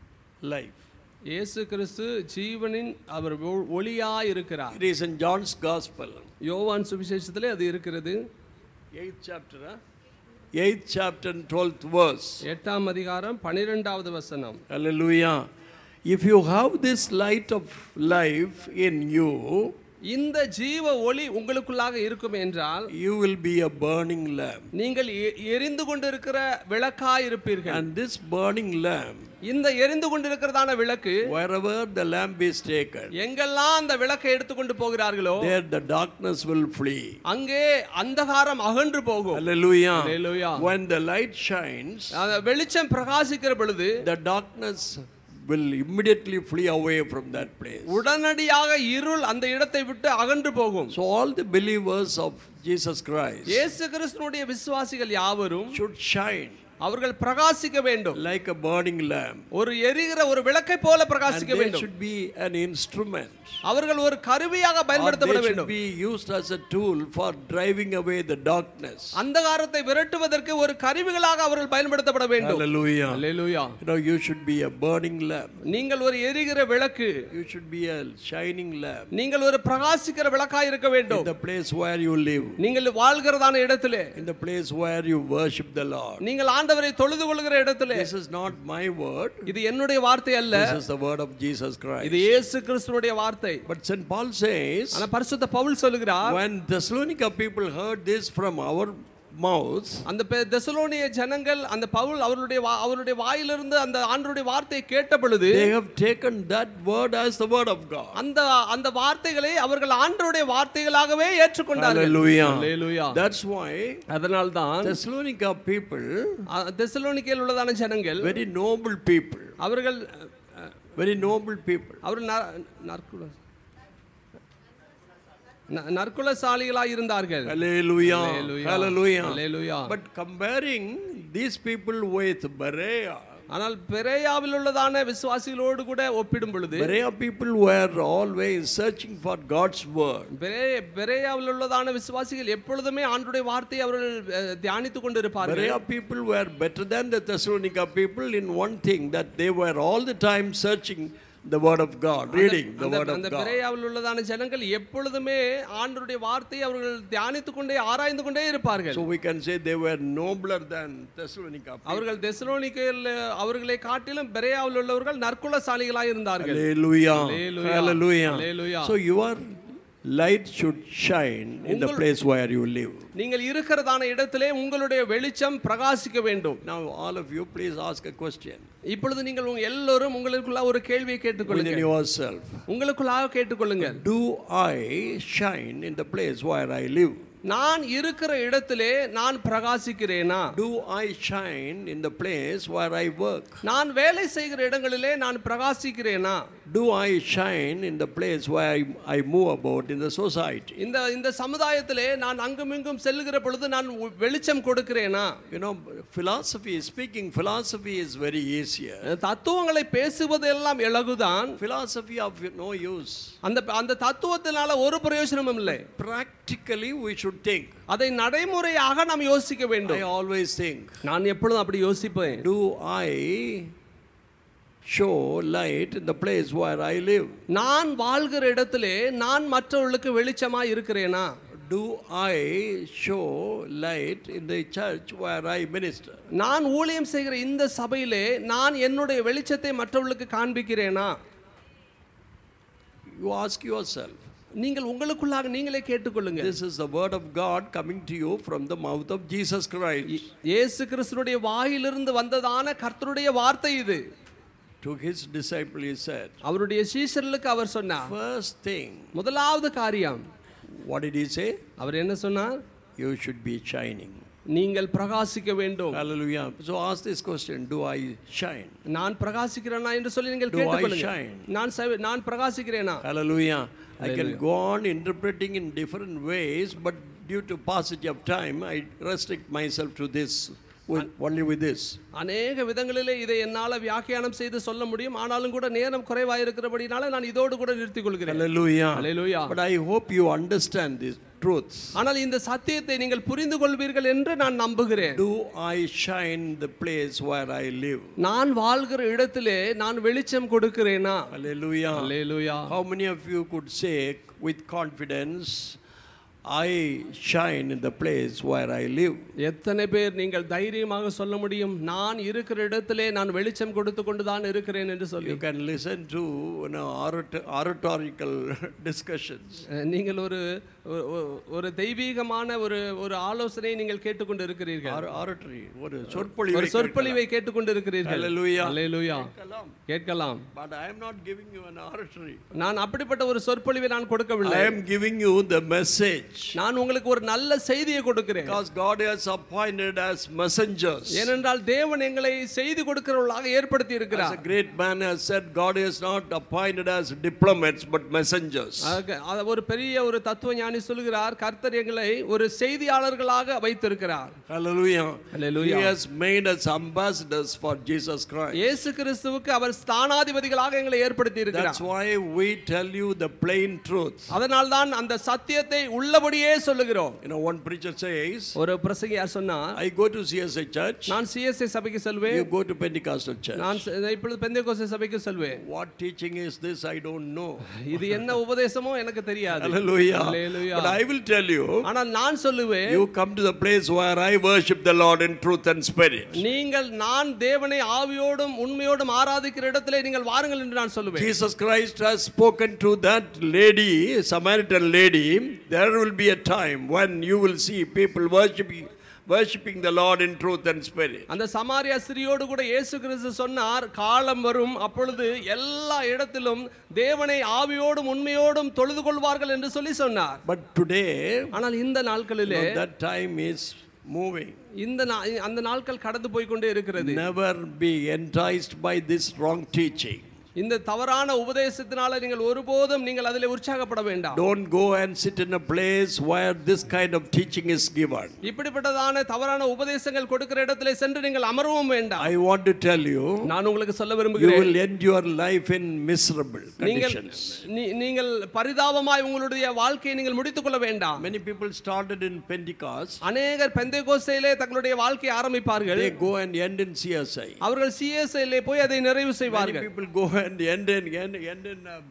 life. இயேசு கிறிஸ்து ஜீவனின் அவர் ஒ- ஒளியாய் இருக்கிறார். It is in John's Gospel. யோவான் சுவிசேஷத்திலே அது இருக்கிறது. eighth chapter, huh? eighth chapter and twelfth verse. எட்டாம் அதிகாரம் பன்னிரெண்டாவது வசனம். Hallelujah. If you have this light of life in you, இந்த ஜீவ ஒளி உங்களுக்குள்ளாக இருக்கும் என்றால் you will be a burning lamp. நீங்கள் எ- எரிந்து கொண்டிருக்கிற விளக்காய் இருப்பீர்கள். And this burning lamp, இந்த எரிந்து கொண்டிருக்கிறதான விளக்கு wherever the lamp is taken, எங்கெல்லாம் அந்த விளக்கை எடுத்துக்கொண்டு போகிறார்களோ there the darkness will flee. அங்கே அந்தகாரம் அகன்று போகும். Hallelujah. Hallelujah. When the light shines, அந்த வெளிச்சம் பிரகாசிக்கிற பொழுது the darkness will immediately flee away from that place. உடனடியாக இருள் அந்த இடத்தை விட்டு அகன்று போகும். So all the believers of Jesus Christ இயேசு கிறிஸ்துவினுடைய விசுவாசிகள் யாவரும் should shine அவர்கள் பிரகாசிக்க வேண்டும். like a burning lamp. ஒரு எரிகிற ஒரு விளக்கை போல And பிரகாசிக்க they வேண்டும். should be an instrument. அவர்கள் ஒரு கருவியாக Or பயன்படுத்தப்பட they should வேண்டும். be used as a tool for driving away the darkness. அந்தகாரத்தை விரட்டுவதற்கு ஒரு கருவிகளாக அவர்கள் பயன்படுத்தப்பட வேண்டும். Hallelujah. Hallelujah. You know, you should be a burning lamp. நீங்கள் ஒரு எரிகிற விளக்கு, You should be a shining lamp நீங்கள் ஒரு பிரகாசிக்கிற விளக்காய் இருக்க in வேண்டும். the place where you live, நீங்கள் வாழ்கிறதான இடத்திலே, in the place where you worship the Lord. நீங்கள் ஆண்டவரை தொழுது கொள்கிற இடத்திலே. This is not my word. இது என்னுடைய வார்த்தை அல்ல, This is the word of Jesus Christ. இது இயேசு கிறிஸ்துவினுடைய வார்த்தை. But Saint Paul says, ஆனா பரிசுத்த பவுல் சொல்லுகிறார், when Thessalonica people heard this from our mouths, அந்த பெ- தெசலோனிய ஜனங்கள் அந்த பவுல் அவருடைய வா- அவருடைய வாயிலிருந்து அந்த ஆண்டவருடைய வார்த்தையை கேட்ட பொழுது they have taken that word as the word of God. அந்த அந்த வார்த்தைகளை அவர்கள் ஆண்டவருடைய வார்த்தைகளாகவே ஏற்றுக்கொண்டார்கள். Hallelujah. அல்லேலூயா. That's why அதனால்தான் Thessalonica people, தெசலோனிக்கேயில் உள்ளதான ஜனங்கள் very noble people, அவர்கள் very noble people. அவர் நற்குல ந- நற்குலசாலிகளாய் இருந்தார்கள். Hallelujah. Hallelujah. Hallelujah. Hallelujah. But comparing these people with Berea, ஆனால் பெரேயாவில் உள்ளதான விசுவாசிகளோடு கூட ஒப்பிடும் பொழுது Berea people were always searching for God's word. பெரே- பெரேயாவில் உள்ளதான விசுவாசிகள் எப்பொழுதுமே ஆண்டவருடைய வார்த்தையை அவர்கள் அஹ், தியானித்துக் கொண்டிருப்பார்கள். Berea people were better than the Thessalonica people in one thing, that they were all the time searching the word of God, reading the அந்த- word of அந்த God. பெரேயாவில் உள்ளதான ஜனங்கள் எப்பொழுதுமே ஆண்டவருடைய வார்த்தையை அவர்கள் தியானித்துக் கொண்டே ஆராய்ந்து கொண்டே இருப்பார்கள். So we can say they were nobler than Thessalonica people. அவர்கள் தெசலோனிக்கேயில் அவர்களை காட்டிலும் பெரேயாவில் உள்ளவர்கள் நற்குலசாலிகளாய் இருந்தார்கள். Hallelujah. Hallelujah. Hallelujah. Hallelujah. So your light should shine in the உங்கள்- place where you live. நீங்கள் இருக்கிறதான இடத்திலே உங்களுடைய வெளிச்சம் பிரகாசிக்க வேண்டும். Now all of you please ask a question இப்பொழுது நீங்கள் உங்க எல்லோரும் உங்களுக்குள்ள ஒரு கேள்வியை within கேட்டுக்கொள்ளுங்கள். yourself. உங்களுக்குள்ளாக கேட்டுக்கொள்ளுங்கள். Do I shine in the place where I live? நான் இருக்கிற இடத்திலே நான் பிரகாசிக்கிறேனா? Do I shine in the place where I work? நான் வேலை செய்கிற இடங்களிலே நான் பிரகாசிக்கிறேனா? Do I shine in the place where I, I move about in the society? இந்த இந்த சமுதாயத்திலே நான் அங்குமிங்கும் செல்லுகிற பொழுது நான் உ- வெளிச்சம் கொடுக்கிறேனா? You know, philosophy, speaking philosophy is very easier. தத்துவங்களை பேசுவது எல்லாம் இலகுதான். Philosophy of no use. அந்த அந்த தத்துவத்தினால ஒரு பிரயோஜனமும் இல்லை. Practically we should think. அதை நடைமுறையாக நாம் யோசிக்க I வேண்டும். always think, நான் எப்பொழுதும் அப்படி யோசிப்பேன். do I show light in the place where I live? நான் வாழ்கிற இடத்திலே நான் மற்றவர்களுக்கு வெளிச்சமா இருக்கிறேனா? do I show light in the church where I minister? நான் ஊழியம் செய்கிற இந்த சபையிலே நான் என்னுடைய வெளிச்சத்தை மற்றவர்களுக்கு காண்பிக்கிறேனா? You ask yourself. நீங்கள் உங்களுக்குள்ளாக நீங்களே கேட்டுக்கொள்ளுங்க. This is the word of God coming to you from the mouth of Jesus Christ. இயேசு கிறிஸ்துவினுடைய வாயிலிருந்து வந்ததான கர்த்தருடைய வார்த்தை இது. To his disciple he said. அவருடைய சீஷர்களுக்கு அவர் சொன்னார். First thing. முதலாவது காரியம். What did he say? அவர் என்ன சொன்னார்? You should be shining. நீங்கள் பிரகாசிக்க வேண்டும். Hallelujah. So ask this question, do I shine? நான் பிரகாசிக்கிறேனா என்று சொல்லி நீங்கள் கேட்டுக்கொள்ளுங்க. நான் நான் பிரகாசிக்கிறேனா? Hallelujah. I can go on interpreting in different ways, but due to passage of time I restrict myself to this, only with this. அநேக விதங்களிலே இதை என்னால வியாக்கியானம் செய்து சொல்ல முடியும், ஆனாலும் கூட நேரம் குறைவாக இருக்கிறபடினால நான் இதோடு கூட நிறுத்திக் கொள்கிறேன். Hallelujah. Hallelujah. But I hope you understand this truth. ஆனால் இந்த சத்தியத்தை நீங்கள் புரிந்து கொள்வீர்கள் என்று நான் நம்புகிறேன். Do I shine the place where I live? நான் வாழ்கிற இடத்திலே நான் வெளிச்சம் கொடுக்கிறேனா? Hallelujah. Hallelujah. How many of you could say with confidence, I shine in the place where I live? எத்தனை பேர் நீங்கள் தைரியமாக சொல்ல முடியும், நான் இருக்கிற இடத்திலே நான் வெளிச்சம் கொடுத்து கொண்டு தான் இருக்கிறேன் என்று சொல்லி? You can listen to, you know, oratorical discussions. நீங்கள் ஒரு ஒரு தெய்வீகமான ஒரு ஒரு ஆலோசனை நீங்கள் கேட்டுக்கொண்டு இருக்கிறீர்கள். Oratory, ஒரு சொற்பொழிவை ஒரு சொற்பொழிவை கேட்டுக்கொண்டு இருக்கிறீர்கள். Hallelujah. Hallelujah. கேட்கலாம். But I am not giving you an oratory. நான் அப்படிப்பட்ட ஒரு சொற்பொழிவை நான் கொடுக்கவில்லை. I am giving you the message. நான் உங்களுக்கு ஒரு நல்ல செய்தியை கொடுக்கிறேன். Because God has appointed as messengers. ஏனென்றால் தேவன் எங்களை செய்தி கொடுக்கிறவர்களாக ஏற்படுத்தி இருக்கிறார். As a great man has said, God has not appointed as diplomats but messengers. ஒரு பெரிய ஒரு தத்துவ ஞானி சொல்கிறார், கர்த்தர் எங்களை ஒரு செய்தியாளர்களாக வைத்திருக்கிறார். Hallelujah. Hallelujah. He has made us ambassadors for Jesus Christ. இயேசு கிறிஸ்துவுக்கு அவர் ஸ்தானாதிபதிகளாக எங்களை ஏற்படுத்தி இருக்கிறார். That's why we tell you the plain truth. அதனால் தான் அந்த சத்தியத்தை உள்ளபடியே சொல்லுகிறோம். You know, one preacher says, ஒரு பிரசங்கியார் சொன்னார், I go to C S I church. நான் C S I சபைக்கு செல்வேன். You go to Pentecostal church. நான் இப்பொழுது பெந்தேகோஸ்தே சபைக்கு செல்வேன். What teaching is this? I don't know. இது என்ன உபதேசமோ எனக்கு தெரியாது. Hallelujah. Hallelujah. But I will tell you, ஆனால் நான் சொல்லுவேன், you come to the place where I worship the Lord in truth and spirit. நீங்கள் நான் தேவனை ஆவியோடும் உண்மையோடும் ஆராதிக்கிற இடத்திலே நீங்கள் வாருங்கள் என்று நான் சொல்லுவேன். Jesus Christ has spoken to that lady, Samaritan lady. There will be a time when you will see people worshiping worshiping the Lord in truth and spirit. அந்த சமாரியா ஸ்திரியோடு கூட இயேசு கிறிஸ்து சொன்னார், காலம் வரும் அப்பொழுது எல்லா இடத்திலும் தேவனை ஆவியோடும் உண்மையோடும் தொழுது கொள்வார்கள் என்று சொல்லி சொன்னார். But today, ஆனால் இந்த நாட்களிலே that time is moving. இந்த அந்த நாட்கள் கடந்து போய் கொண்டே இருக்கிறது. Never be enticed by this wrong teaching. இந்த தவறான உபதேசத்தினால நீங்கள் ஒருபோதும் நீங்கள் அதிலே உற்சாகப்பட வேண்டாம். Don't go and sit in a place where this kind of teaching is given. இப்படிப்பட்டதான தவறான உபதேசங்கள் கொடுக்கிற இடத்திலே சென்று நீங்கள் அமரவும் வேண்டாம். I want to tell you, நான் உங்களுக்கு சொல்ல விரும்புகிறேன், you will end your life in miserable conditions. நீங்கள் பரிதாபமாய் உங்களுடைய வாழ்க்கையை நீங்கள் முடித்துக் கொள்ள வேண்டாம். Many people started in Pentecost. அநேகர் பெந்தேகோஸ்தேயிலே தங்களுடைய வாழ்க்கையை ஆரம்பிப்பார்கள். They go and end in C S I. அவர்கள் C S I லே போய் அதை நிறைவு செய்வார்கள். Many people go and end in end, end in uh,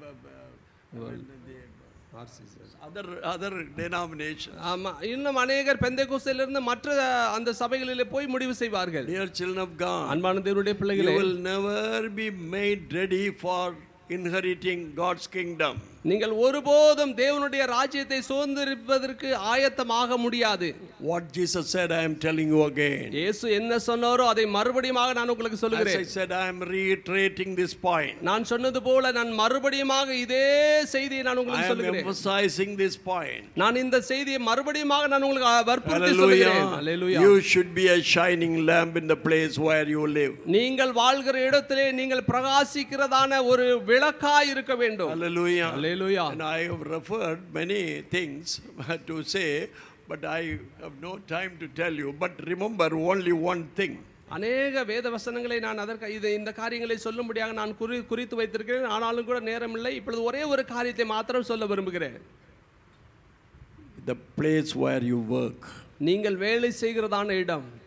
uh, other other denominations. ஆமா, இன்னும் அநேகர் பெந்தேகோஸ்தேயில இருந்து மற்ற அந்த சபைகளிலே போய் முடிவு செய்வார்கள். Dear children of God, அன்பான தேவனுடைய பிள்ளைகளே, you will never be made ready for inheriting God's kingdom. நீங்கள் ஒருபோதும் தேவனுடைய ராஜ்யத்தை சுதந்தரிப்பதற்கு ஆயத்தமாக முடியாது. What Jesus said, I am telling you again. இயேசு என்ன சொன்னாரோ அதை மறுபடியுமாக நான் உங்களுக்கு சொல்கிறேன். As I said, I am reiterating this point. நான் சொன்னது போல நான் மறுபடியுமாக இதே செய்தியை நான் உங்களுக்கு சொல்கிறேன். I am emphasizing this point. நான் இந்த செய்தியை மறுபடியுமாக நான் உங்களுக்கு வற்புறுத்தி சொல்கிறேன். Hallelujah. You should be a shining lamp in the place where you live. நீங்கள் வாழ்கிற இடத்திலே நீங்கள் பிரகாசிக்கிறதான ஒரு விளக்காய் இருக்க வேண்டும். Hallelujah. Hallelujah. And I have referred many things to say, but I have no time to tell you. But remember only one thing. அநேக வேத வசனங்களை நான் அதற்கு இது இந்த காரியங்களை சொல்லும்படியாக நான் குறி குறித்து வைத்திருக்கிறேன். ஆனாலும் கூட நேரம் இல்லை. இப்பொழுது ஒரே ஒரு காரியத்தை மாத்திரம் சொல்ல விரும்புகிறேன். The place where you work. நீங்கள் வேலை செய்கிறதான இடம்.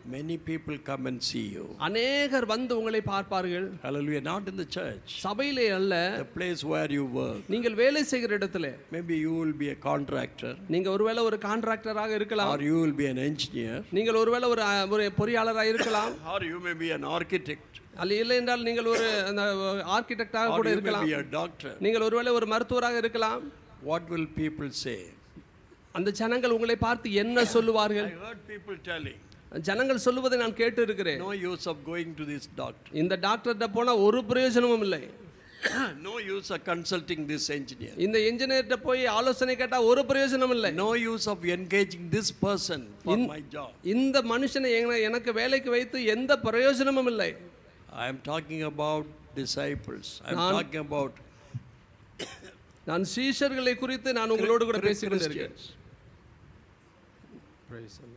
Many people come and see you. அநேகர் வந்து உங்களை பார்ப்பார்கள். Hallelujah. Not in the church. சபையிலே அல்ல. The place where you work. நீங்கள் வேலை செய்கிற இடத்திலே. Maybe you will be a contractor. நீங்க ஒருவேளை ஒரு கான்ட்ராக்டராக இருக்கலாம். Or you will be an engineer. நீங்கள் ஒருவேளை ஒரு ஒரு பொறியாளராக இருக்கலாம். Or you may be an architect. அல்ல இல்லை என்றால் நீங்கள் ஒரு ஆர்க்கிடெக்டாக கூட இருக்கலாம். Or you may be a doctor. நீங்கள் ஒருவேளை ஒரு மருத்துவராக இருக்கலாம். What will people say? அந்த ஜனங்கள் உங்களை பார்த்து என்ன சொல்லுவார்கள்? I heard people telling. ஜனங்கள் சொல்லுவதை நான் கேட்டு இருக்கிறேன். No use of going to this doctor. இந்த டாக்டர்ட்ட போனா ஒரு பிரயோஜனமும் இல்லை. No use of consulting this engineer. இந்த இன்ஜினியர்ட்ட போய் ஆலோசனை கேட்டா ஒரு பிரயோஜனம் இல்லை. No use of engaging this person for my job. இந்த மனுஷனை எனக்கு வேலைக்கு வைத்து எந்த பிரயோஜனமும் இல்லை. I am talking about disciples. I am talking about நான் சீஷர்களை குறித்து நான் உங்களோடு கூட பேசிக் கொண்டிருக்கிறேன். Praise the Lord.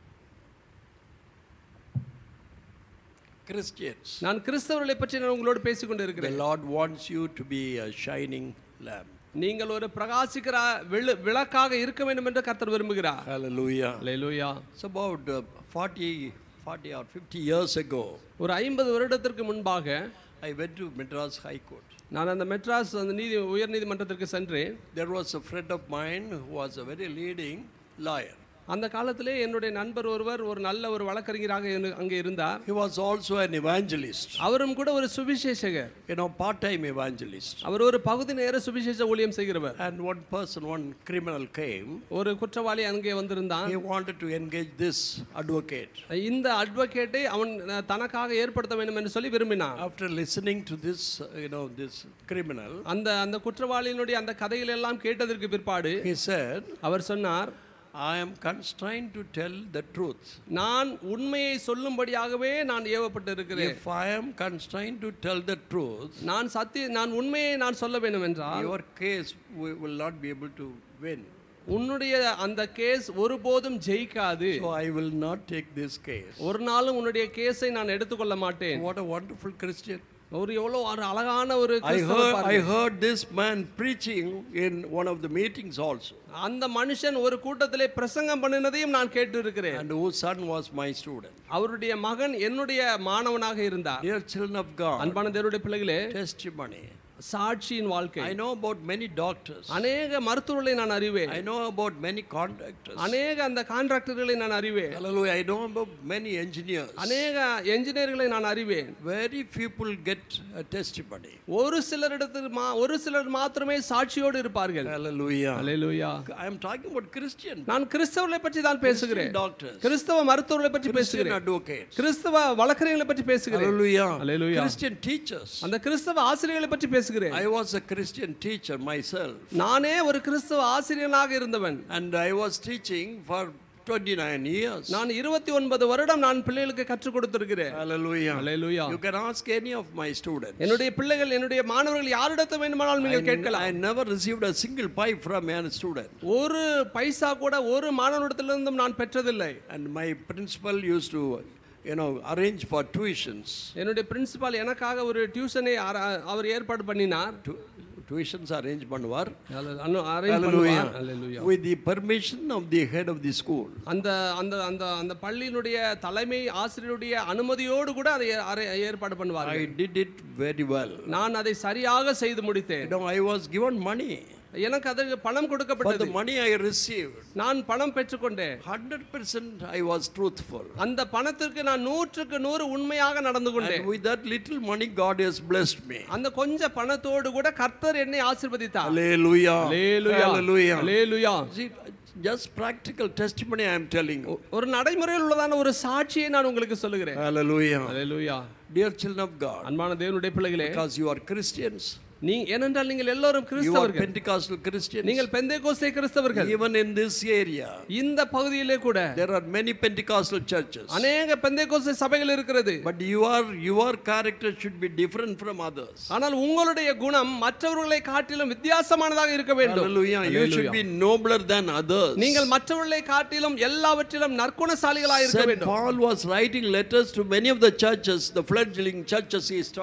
Christians. நான் கிறிஸ்தவர்களை பற்றி நான் உங்களோடு பேசிக் கொண்டிருக்கிறேன். The Lord wants you to be a shining lamp. நீங்கள் ஒரு பிரகாசிக்கிற விளக்காக இருக்க வேண்டும் என்று கர்த்தர் விரும்புகிறார். Hallelujah. Hallelujah. It's about uh, forty forty or fifty years ago. ஒரு ஐம்பது வருடத்திற்கு முன்பாக I went to Madras High Court. நான் அந்த மெட்ராஸ் அந்த நீதி உயர் நீதிமன்றத்திற்கு சென்றேன். There was a friend of mine who was a very leading lawyer. அந்த காலத்திலே என்னுடைய நண்பர் ஒருவர் ஒரு நல்ல ஒரு வழக்கறிஞராக அங்கே இருந்தார். He was also an evangelist. அவரும் கூட ஒரு சுவிசேஷகர். You know, part-time evangelist. அவர் ஒரு பகுதி நேர சுவிசேஷ ஊழியம் செய்கிறவர். And one person, one criminal came. ஒரு குற்றவாளி அங்கே வந்திருந்தான். He wanted to engage this advocate. இந்த அட்வொகேட்டை அவன் தனக்காக ஏற்படுத்த வேண்டும் என்று சொல்லி விரும்பினான். After listening to this, you know, this criminal, அந்த அந்த குற்றவாளியினுடைய அந்த கதைகள் எல்லாம் கேட்டதற்கு பிற்பாடு he said, அவர் சொன்னார், I am constrained to tell the truth. நான் உண்மையை சொல்லும்படியாகவே நான் ஏவப்பட்டு இருக்கிறேன். If I am constrained to tell the truth, நான் சத்திய நான் உண்மையை நான் சொல்ல வேண்டும் என்றால் your case will not be able to win. உன்னுடைய அந்த கேஸ் ஒருபோதும் ஜெயிக்காது. So I will not take this case. ஒரு நாளும் உன்னுடைய கேஸை நான் எடுத்துக்கொள்ள மாட்டேன். What a wonderful Christian. ஒரு எவ்வளவு ஒரு அழகான ஒரு I heard, I heard this man preaching in one of the meetings also. அந்த மனுஷன் ஒரு கூட்டத்திலே பிரசங்கம் பண்ணினதையும் நான் கேட்டு இருக்கிறேன். And whose son was my student. அவருடைய மகன் என்னுடைய மாணவனாக இருந்தார். Dear children of God, அன்பான தேவனுடைய பிள்ளைகளே, testimony. சாட்சியின் வாழ்க்கை. I know about many doctors. அநேக மருத்துவர்களை நான் அறிவேன். I know about many contractors. அநேக அந்த கான்ட்ராக்டர்களை நான் அறிவேன். Hallelujah. I know about many engineers. அநேக என்ஜினியர்களை நான் அறிவேன். Very few people get a testimony. ஒரு சிலரிடத்தில் ஒரு சிலர் மாத்திரமே சாட்சியோடு இருப்பார்கள். Hallelujah. Hallelujah. I am talking about Christians. நான் கிறிஸ்தவர்களை பற்றி தான் பேசுகிறேன். Doctors. கிறிஸ்தவ மருத்துவர்களை பற்றி பேசுகிறேன். Christian advocates. கிறிஸ்தவ வழக்கறிஞர்களை பற்றி பேசுகிறேன். Hallelujah. Hallelujah. Christian teachers. அந்த கிறிஸ்தவ ஆசிரியர்களை பற்றி பேசுகிறேன். I was a Christian teacher myself. நானே ஒரு கிறிஸ்தவ ஆசிரியனாக இருந்தவன். And I was teaching for twenty-nine years. நான் இருபத்தி ஒன்பது வருடம் நான் பிள்ளைகளுக்கு கற்றுக் கொடுத்திருக்கிறேன். Hallelujah. Hallelujah. You can ask any of my students. என்னுடைய பிள்ளைகள் என்னுடைய மாணவர்கள் யாரிடத்தில் வேண்டுமானாலும் நீங்கள் கேட்கலாம். I never received a single pipe from a student. ஒரு பைசா கூட ஒரு மாணவனிடத்திலிருந்தும் நான் பெற்றதில்லை. And my principal used to, you know, arrange for tuitions. என்னுடைய பிரின்சிபால் எனக்காக ஒரு டியூஷனை அவர் ஏற்பாடு பண்ணினார். Tuitions arrange பண்ணுவார். Hallelujah. Hallelujah. With the permission of the head of the school. அந்த அந்த அந்த அந்த பள்ளியினுடைய தலைமை ஆசிரியருடைய அனுமதியோடு கூட அதை ஏற்பாடு பண்ணுவார். I did it very well. நான் அதை சரியாக செய்து முடித்தேன். You know, I was given money. எனக்கு அதற்கு பணம் கொடுக்கப்பட்டது. For the money I received, நான் பணம் பெற்றுக்கொண்டேன். one hundred percent I was truthful. அந்த பணத்திற்கு நான் நூற்றுக்கு நூறு உண்மையாக நடந்து கொண்டேன். And with that little money God has blessed me. அந்த கொஞ்ச பணத்தோடு கூட கர்த்தர் என்னை ஆசீர்வதித்தார். Hallelujah. Hallelujah. Hallelujah. Hallelujah. See, just practical testimony I am telling you. ஒரு நடைமுறையில் உள்ளதான ஒரு சாட்சியை நான் உங்களுக்கு சொல்லுகிறேன். Hallelujah. Hallelujah. Dear children of God, அன்பான தேவனுடைய பிள்ளைகளே, because you are Christians, நீ ஏனென்றால் நீங்கள் எல்லாரும் கிறிஸ்தவர்கள். You are Pentecostal Christians. நீங்கள் பெந்தேகோஸ்தே கிறிஸ்தவர்கள். Even in this area, இந்த பகுதியிலே கூட there are many Pentecostal churches. அநேக பெந்தேகோஸ்தே சபைகள் இருக்கிறது. But your your character should be different from others. ஆனால் உங்களுடைய குணம் மற்றவர்களை காட்டிலும் வித்தியாசமானதாக இருக்க வேண்டும். Hallelujah. You should be nobler than others. நீங்கள் மற்றவர்களை காட்டிலும் எல்லாவற்றிலும் நற்குணசாலிகளாக இருக்க வேண்டும். Paul was writing letters to many of the churches, the fledgling churches he started.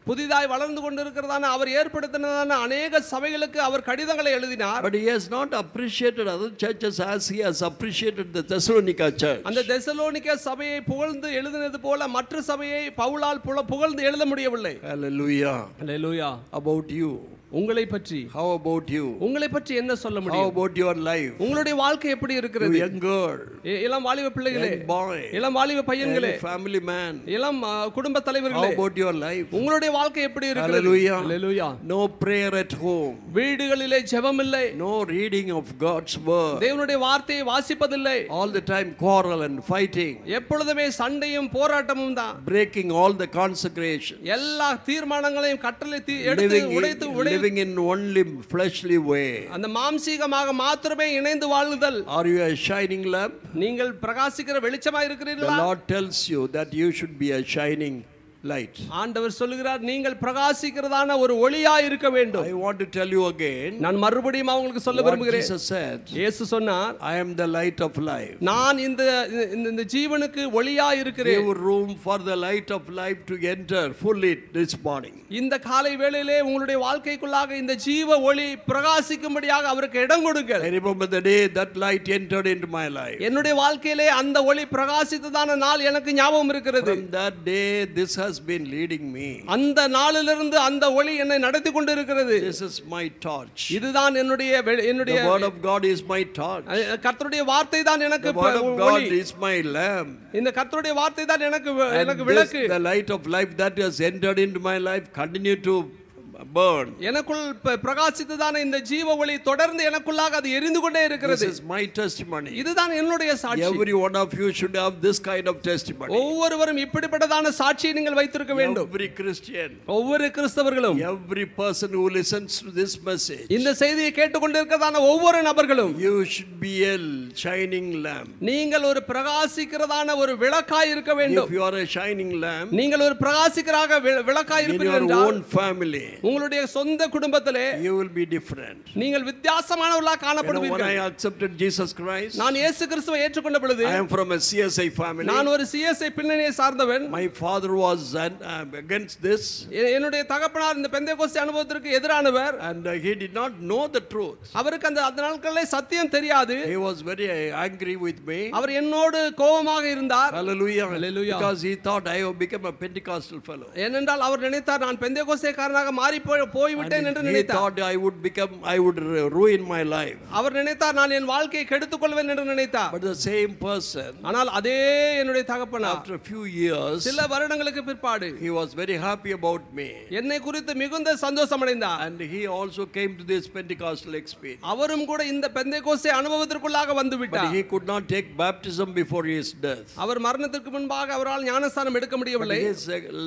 புதிதாய் வளர்ந்து கொண்டிருக்கிறதான அவர் ஏற்படுத்தினதான அநேக சபைகளுக்கு அவர் கடிதங்களை எழுதினார். But he has not appreciated other churches as he has appreciated the Thessalonica church. அந்த தெசலோனிக்கா சபையை புகழ்ந்து எழுதினது போல மற்ற சபையை பவுலால் புகழ்ந்து எழுத முடியவில்லை. Hallelujah. Hallelujah. About you. உங்களை பற்றி. How about you? உங்களை பற்றி என்ன சொல்ல முடியும்? How about your life? உங்களுடைய வாழ்க்கை எப்படி இருக்கிறது? You young girl. இளம் வாலிப பிள்ளைகளே. Young boy. இளம் வாலிப பையன்களே. Family man. இளம் குடும்ப தலைவர்களே. How about your life? உங்களுடைய வாழ்க்கை எப்படி இருக்கிறது? Hallelujah. Hallelujah. No prayer at home. வீடுகளிலே ஜெபம் இல்லை. No reading of God's word. தேவனுடைய வார்த்தையை வாசிப்பதில்லை. All the time quarrel and fighting. எப்பொழுதுமே சண்டையும் போராட்டமும் தான். Breaking all the consecration. எல்லா தீர்மானங்களையும் கட்டளை எடுத்து உடைத்து உடைத்து living in only fleshly way. அந்த மாம்சீகமாக மாத்திரமே இணைந்து வாழுதல். Are you a shining lamp? நீங்கள் பிரகாசிக்கிற வெளிச்சமாய் இருக்கிறீர்களா? The Lord tells you that you should be a shining light. ஆண்டவர் சொல்லுகிறார் நீங்கள் பிரகாசிக்கிறதான ஒரு ஒளியாய் இருக்க வேண்டும். I want to tell you again. நான் மறுபடியும் உங்களுக்கு சொல்ல விரும்புகிறேன். Jesus said, இயேசு சொன்னார், I am the light of life. நான் இந்த இந்த ஜீவனுக்கு ஒளியாய் இருக்கிறேன். Give room for the light of life to enter fully this morning. இந்த காலை வேளையிலே உங்களுடைய வாழ்க்கைக்குள்ளாக இந்த ஜீவ ஒளி பிரகாசிக்கும்படியாக அவருக்கு இடம் கொடுங்கள். I remember the day that light entered into my life. என்னுடைய வாழ்க்கையிலே அந்த ஒளி பிரகாசித்ததான நாள் எனக்கு ஞாபகம் இருக்கிறது. From that day this has been leading me. அந்த நாளிலிருந்து அந்த ஒளி என்னை நடத்தி கொண்டு இருக்கிறது. This is my torch. இதுதான் என்னுடைய என்னுடைய The word of God is my torch. கர்த்தருடைய வார்த்தை தான் எனக்கு The word of God is my lamp. இந்த கர்த்தருடைய வார்த்தை தான் எனக்கு எனக்கு விளக்கு. The light of life that has entered into my life continue to burn. எனக்குள் பிரகாசித்ததான இந்த ஜீவ ஒளி தொடர்ந்து எனக்குள்ளாக அது எரிந்து கொண்டே இருக்கிறது. This is my testimony. இதுதான் என்னுடைய சாட்சி. Every one of you should have this kind of testimony. ஒவ்வொருவரும் இப்படிப்பட்டதான சாட்சியை நீங்கள் வைத்திருக்க வேண்டும். Every Christian, ஒவ்வொரு கிறிஸ்தவர்களும், every person who listens to this message, இந்த செய்தியை கேட்டுக்கொண்டிருக்கிறதான ஒவ்வொரு நபர்களும், you should be a shining lamp. நீங்கள் ஒரு பிரகாசிக்கிறதான ஒரு விளக்காய் இருக்க வேண்டும். If you are a shining lamp, நீங்கள் ஒரு பிரகாசிக்கராக விளக்காய் இருப்பீர்கள் என்றால், in your own family, உங்களுடைய சொந்த குடும்பத்திலே you will be different. நீங்கள் வித்தியாசமானவர்களாக காணப்படுவீர்கள். When I accepted Jesus Christ, நான் இயேசு கிறிஸ்துவை ஏற்றுக்கொண்ட பொழுது, I am from a C S I family. நான் ஒரு C S I பின்னணியை சார்ந்தவன். My father was against this. என்னுடைய தகப்பனார் இந்த பெந்தேகோஸ்தே அனுபவத்திற்கு எதிரானவர். And he did not know the truth. அவருக்கு அந்த நாட்களிலே சத்தியம் தெரியாது. He was very angry with me. அவர் என்னோடு கோபமாக இருந்தார். Hallelujah. Hallelujah. Because he thought I have become a Pentecostal fellow. ஏனென்றால் அவர் நினைத்தார் நான் பெந்தேகோஸ்தேக்காரனாக மாறி போய் விட்டேன் என்று நினைத்தார். He thought I would become I would ruin my life. அவர் நினைத்தார் நான் என் வாழ்க்கையை கெடுத்துக் கொள்வேன் என்று நினைத்தார். But the same person, ஆனால் அதே என்னுடைய தகப்பனார், after a few years, சில வருடங்களுக்கு பிற்பாடு, he was very happy about me. என்னை குறித்து மிகுந்த சந்தோஷம் அடைந்தார். And he also came to this Pentecostal experience. அவரும் கூட இந்த பெந்தேகோஸ்தே அனுபவத்திற்குள்ளாக வந்து விட்டார். But he could not take baptism before his death. அவர் மரணத்திற்கு முன்பாக அவரால் ஞானஸ்நானம் எடுக்க முடியவில்லை. His,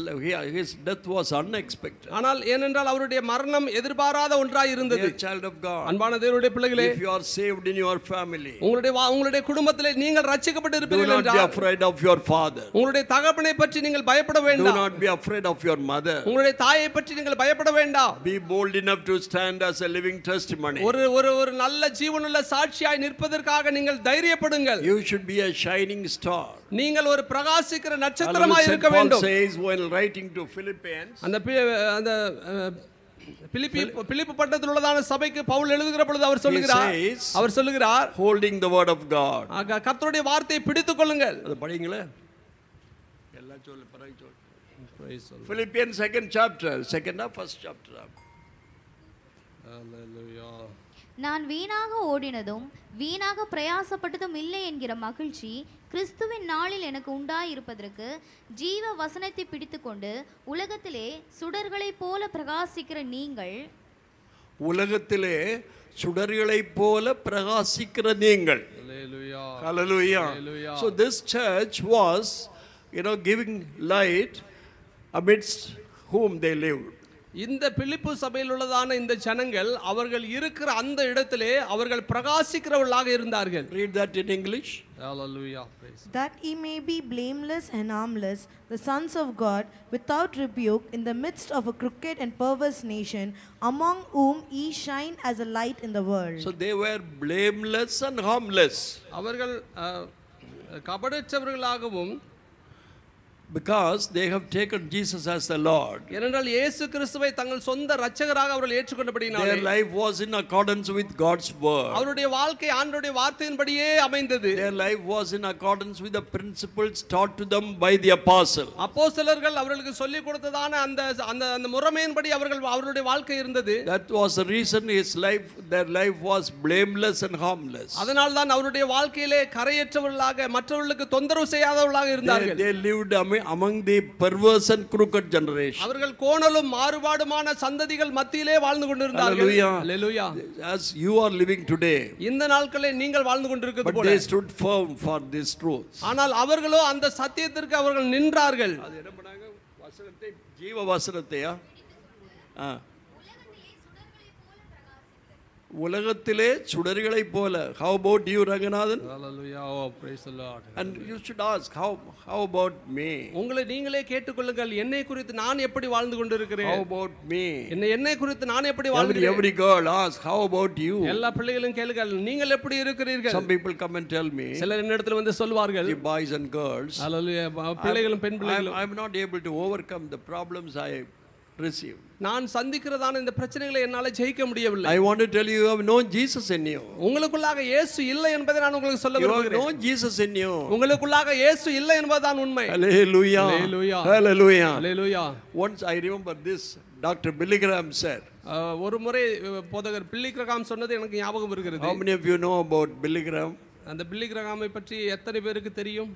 his death was unexpected. ஆனால் ஏனென்றால் அவருடைய மரணம் எதிர்பாராத ஒன்றாய் இருந்தது. Dear child of God, அன்பான தேவனுடைய பிள்ளைகளே, if you are saved in your family, உங்களுடைய உங்களுடைய குடும்பத்திலே நீங்கள் ரட்சிக்கப்பட்டு இருப்பீர்கள் என்றால், do not be afraid of your father. உங்களுடைய தகப்பனை பற்றி நீங்கள் பயப்பட வேண்டாம். Do not be afraid of your mother. உங்களுடைய தாயை பற்றி நீங்கள் பயப்பட வேண்டாம். Be bold enough to stand as a living testimony. ஒரு ஒரு ஒரு நல்ல ஜீவனுள்ள சாட்சியாய் நிற்பதற்காக நீங்கள் தைரியப்படுங்கள். You should be a shining star. நீங்கள் ஒரு பிரகாசிக்கிற நட்சத்திரமாய் இருக்க வேண்டும். Paul says when writing to Philippians, அந்த அந்த பிலிப்பி பிலிப்பு பட்டணத்தில் உள்ளதான சபைக்கு பவுல் எழுதுகிற பொழுது அவர் சொல்லுகிறார் அவர் சொல்லுகிறார் holding the word of God. கர்த்தருடைய வார்த்தையை பிடித்துக் கொள்ளுங்கள். அது படிங்களே எல்லாம் சொல்ல பரவாயில்லை சொல்ல. Philippians second chapter, second or first chapter. Hallelujah. நான் வீணாக ஓடினதும் வீணாக பிரயாசப்பட்டதும் இல்லை என்கிற மகிழ்ச்சி கிறிஸ்துவின் நாளில் எனக்கு உண்டாயிருப்பதற்கு ஜீவ வசனத்தை பிடித்துக்கொண்டு உலகத்திலே சுடர்களைப் போல பிரகாசிக்கிற நீங்கள், உலகத்திலே சுடர்களைப் போல பிரகாசிக்கிற நீங்கள். Hallelujah. Hallelujah. Hallelujah. So this church was, you know, giving light amidst whom they lived. இந்த பிலிப்பு சபையில் உள்ளதான இந்த ஜனங்கள் அவர்கள் இருக்கிற அந்த இடத்திலே அவர்கள் பிரகாசிக்கிறவர்களாக இருந்தார்கள். Read that in English. Hallelujah. That ye may be blameless and harmless, the sons of God, without rebuke, in the midst of a crooked and perverse nation, among whom ye shine as a light in the world. So they were blameless and harmless. அவர்கள் கபடற்றவர்களாகவும் Because they have taken Jesus as the Lord. ஏனென்றால் இயேசு கிறிஸ்துவை தங்கள் சொந்த இரட்சகராக அவர்கள் ஏற்றுக்கொண்டபடியினாலே Their life was in accordance with God's word. அவருடைய வாழ்க்கை ஆண்டவருடைய வார்த்தையின்படியே அமைந்தது. Their life was in accordance with the principles taught to them by the apostle. அப்போஸ்தலர்கள் அவர்களுக்கு சொல்லிக் கொடுத்ததான அந்த அந்த அந்த முறைமையின்படி அவர்கள் அவருடைய வாழ்க்கை இருந்தது. That was the reason his life, their life was blameless and harmless. அதனால் தான் அவருடைய வாழ்க்கையிலே கரையற்றவர்களாக மற்றவர்களுக்கு தொந்தரவு செய்யாதவர்களாக இருந்தார்கள். They, they lived among the perverse and crooked generation. அவர்கள் கோணலும் மாறுபாடுமான சந்ததிகள் மத்தியிலே வாழ்ந்து கொண்டிருந்தார்கள். Hallelujah. As you are living today. இந்த நாட்களில் நீங்கள் வாழ்ந்து கொண்டிருக்கிறது போல. But they stood firm for this truth. ஆனால் அவர்களோ அந்த சத்தியத்திற்கு அவர்கள் நின்றார்கள். அது என்ன பண்ணாங்க? வசனத்தை, ஜீவ வசனத்தையா உலகத்திலே சுடர்களை போல. How about you, Ranganathan? Hallelujah. Oh, praise the Lord. And you should ask, how how about me? உங்களை நீங்களே கேட்டுக்கொள்ளுங்கள், என்னை குறித்து நான் எப்படி வாழ்ந்து கொண்டிருக்கிறேன்? How about me? என்ன என்னை குறித்து நான் எப்படி Every, வாழ்கிறேன்? every girl ask, how about you? எல்லா பிள்ளைகளும் கேளுங்கள், நீங்கள் எப்படி இருக்கிறீர்கள்? Some people come and tell me. சிலர் என்னிடத்தில் வந்து சொல்வார்கள், The boys and girls. Hallelujah. பிள்ளைகளும் பெண் பிள்ளைகளும், I am not able to overcome the problems I receive. நான் சந்திக்கிறதான இந்த பிரச்சனைகளை என்னால ஜெயிக்க முடியவில்லை. I want to tell you, you have no Jesus in you. உங்களுக்குள்ளாக இயேசு இல்லை என்பதை நான் உங்களுக்கு சொல்ல விரும்புகிறேன். You have no Jesus in you. உங்களுக்குள்ளாக இயேசு இல்லை என்பதுதான் உண்மை. Hallelujah. Hallelujah. Hallelujah. Hallelujah. Once I remember this, Doctor Billy Graham said. ஒரு முறை போதகர் பில்லி கிரகாம் சொன்னது எனக்கு ஞாபகம் இருக்கிறது. How many of you know about Billy Graham? அந்த பில்லி கிரகாமை பற்றி எத்தனை பேருக்கு தெரியும்?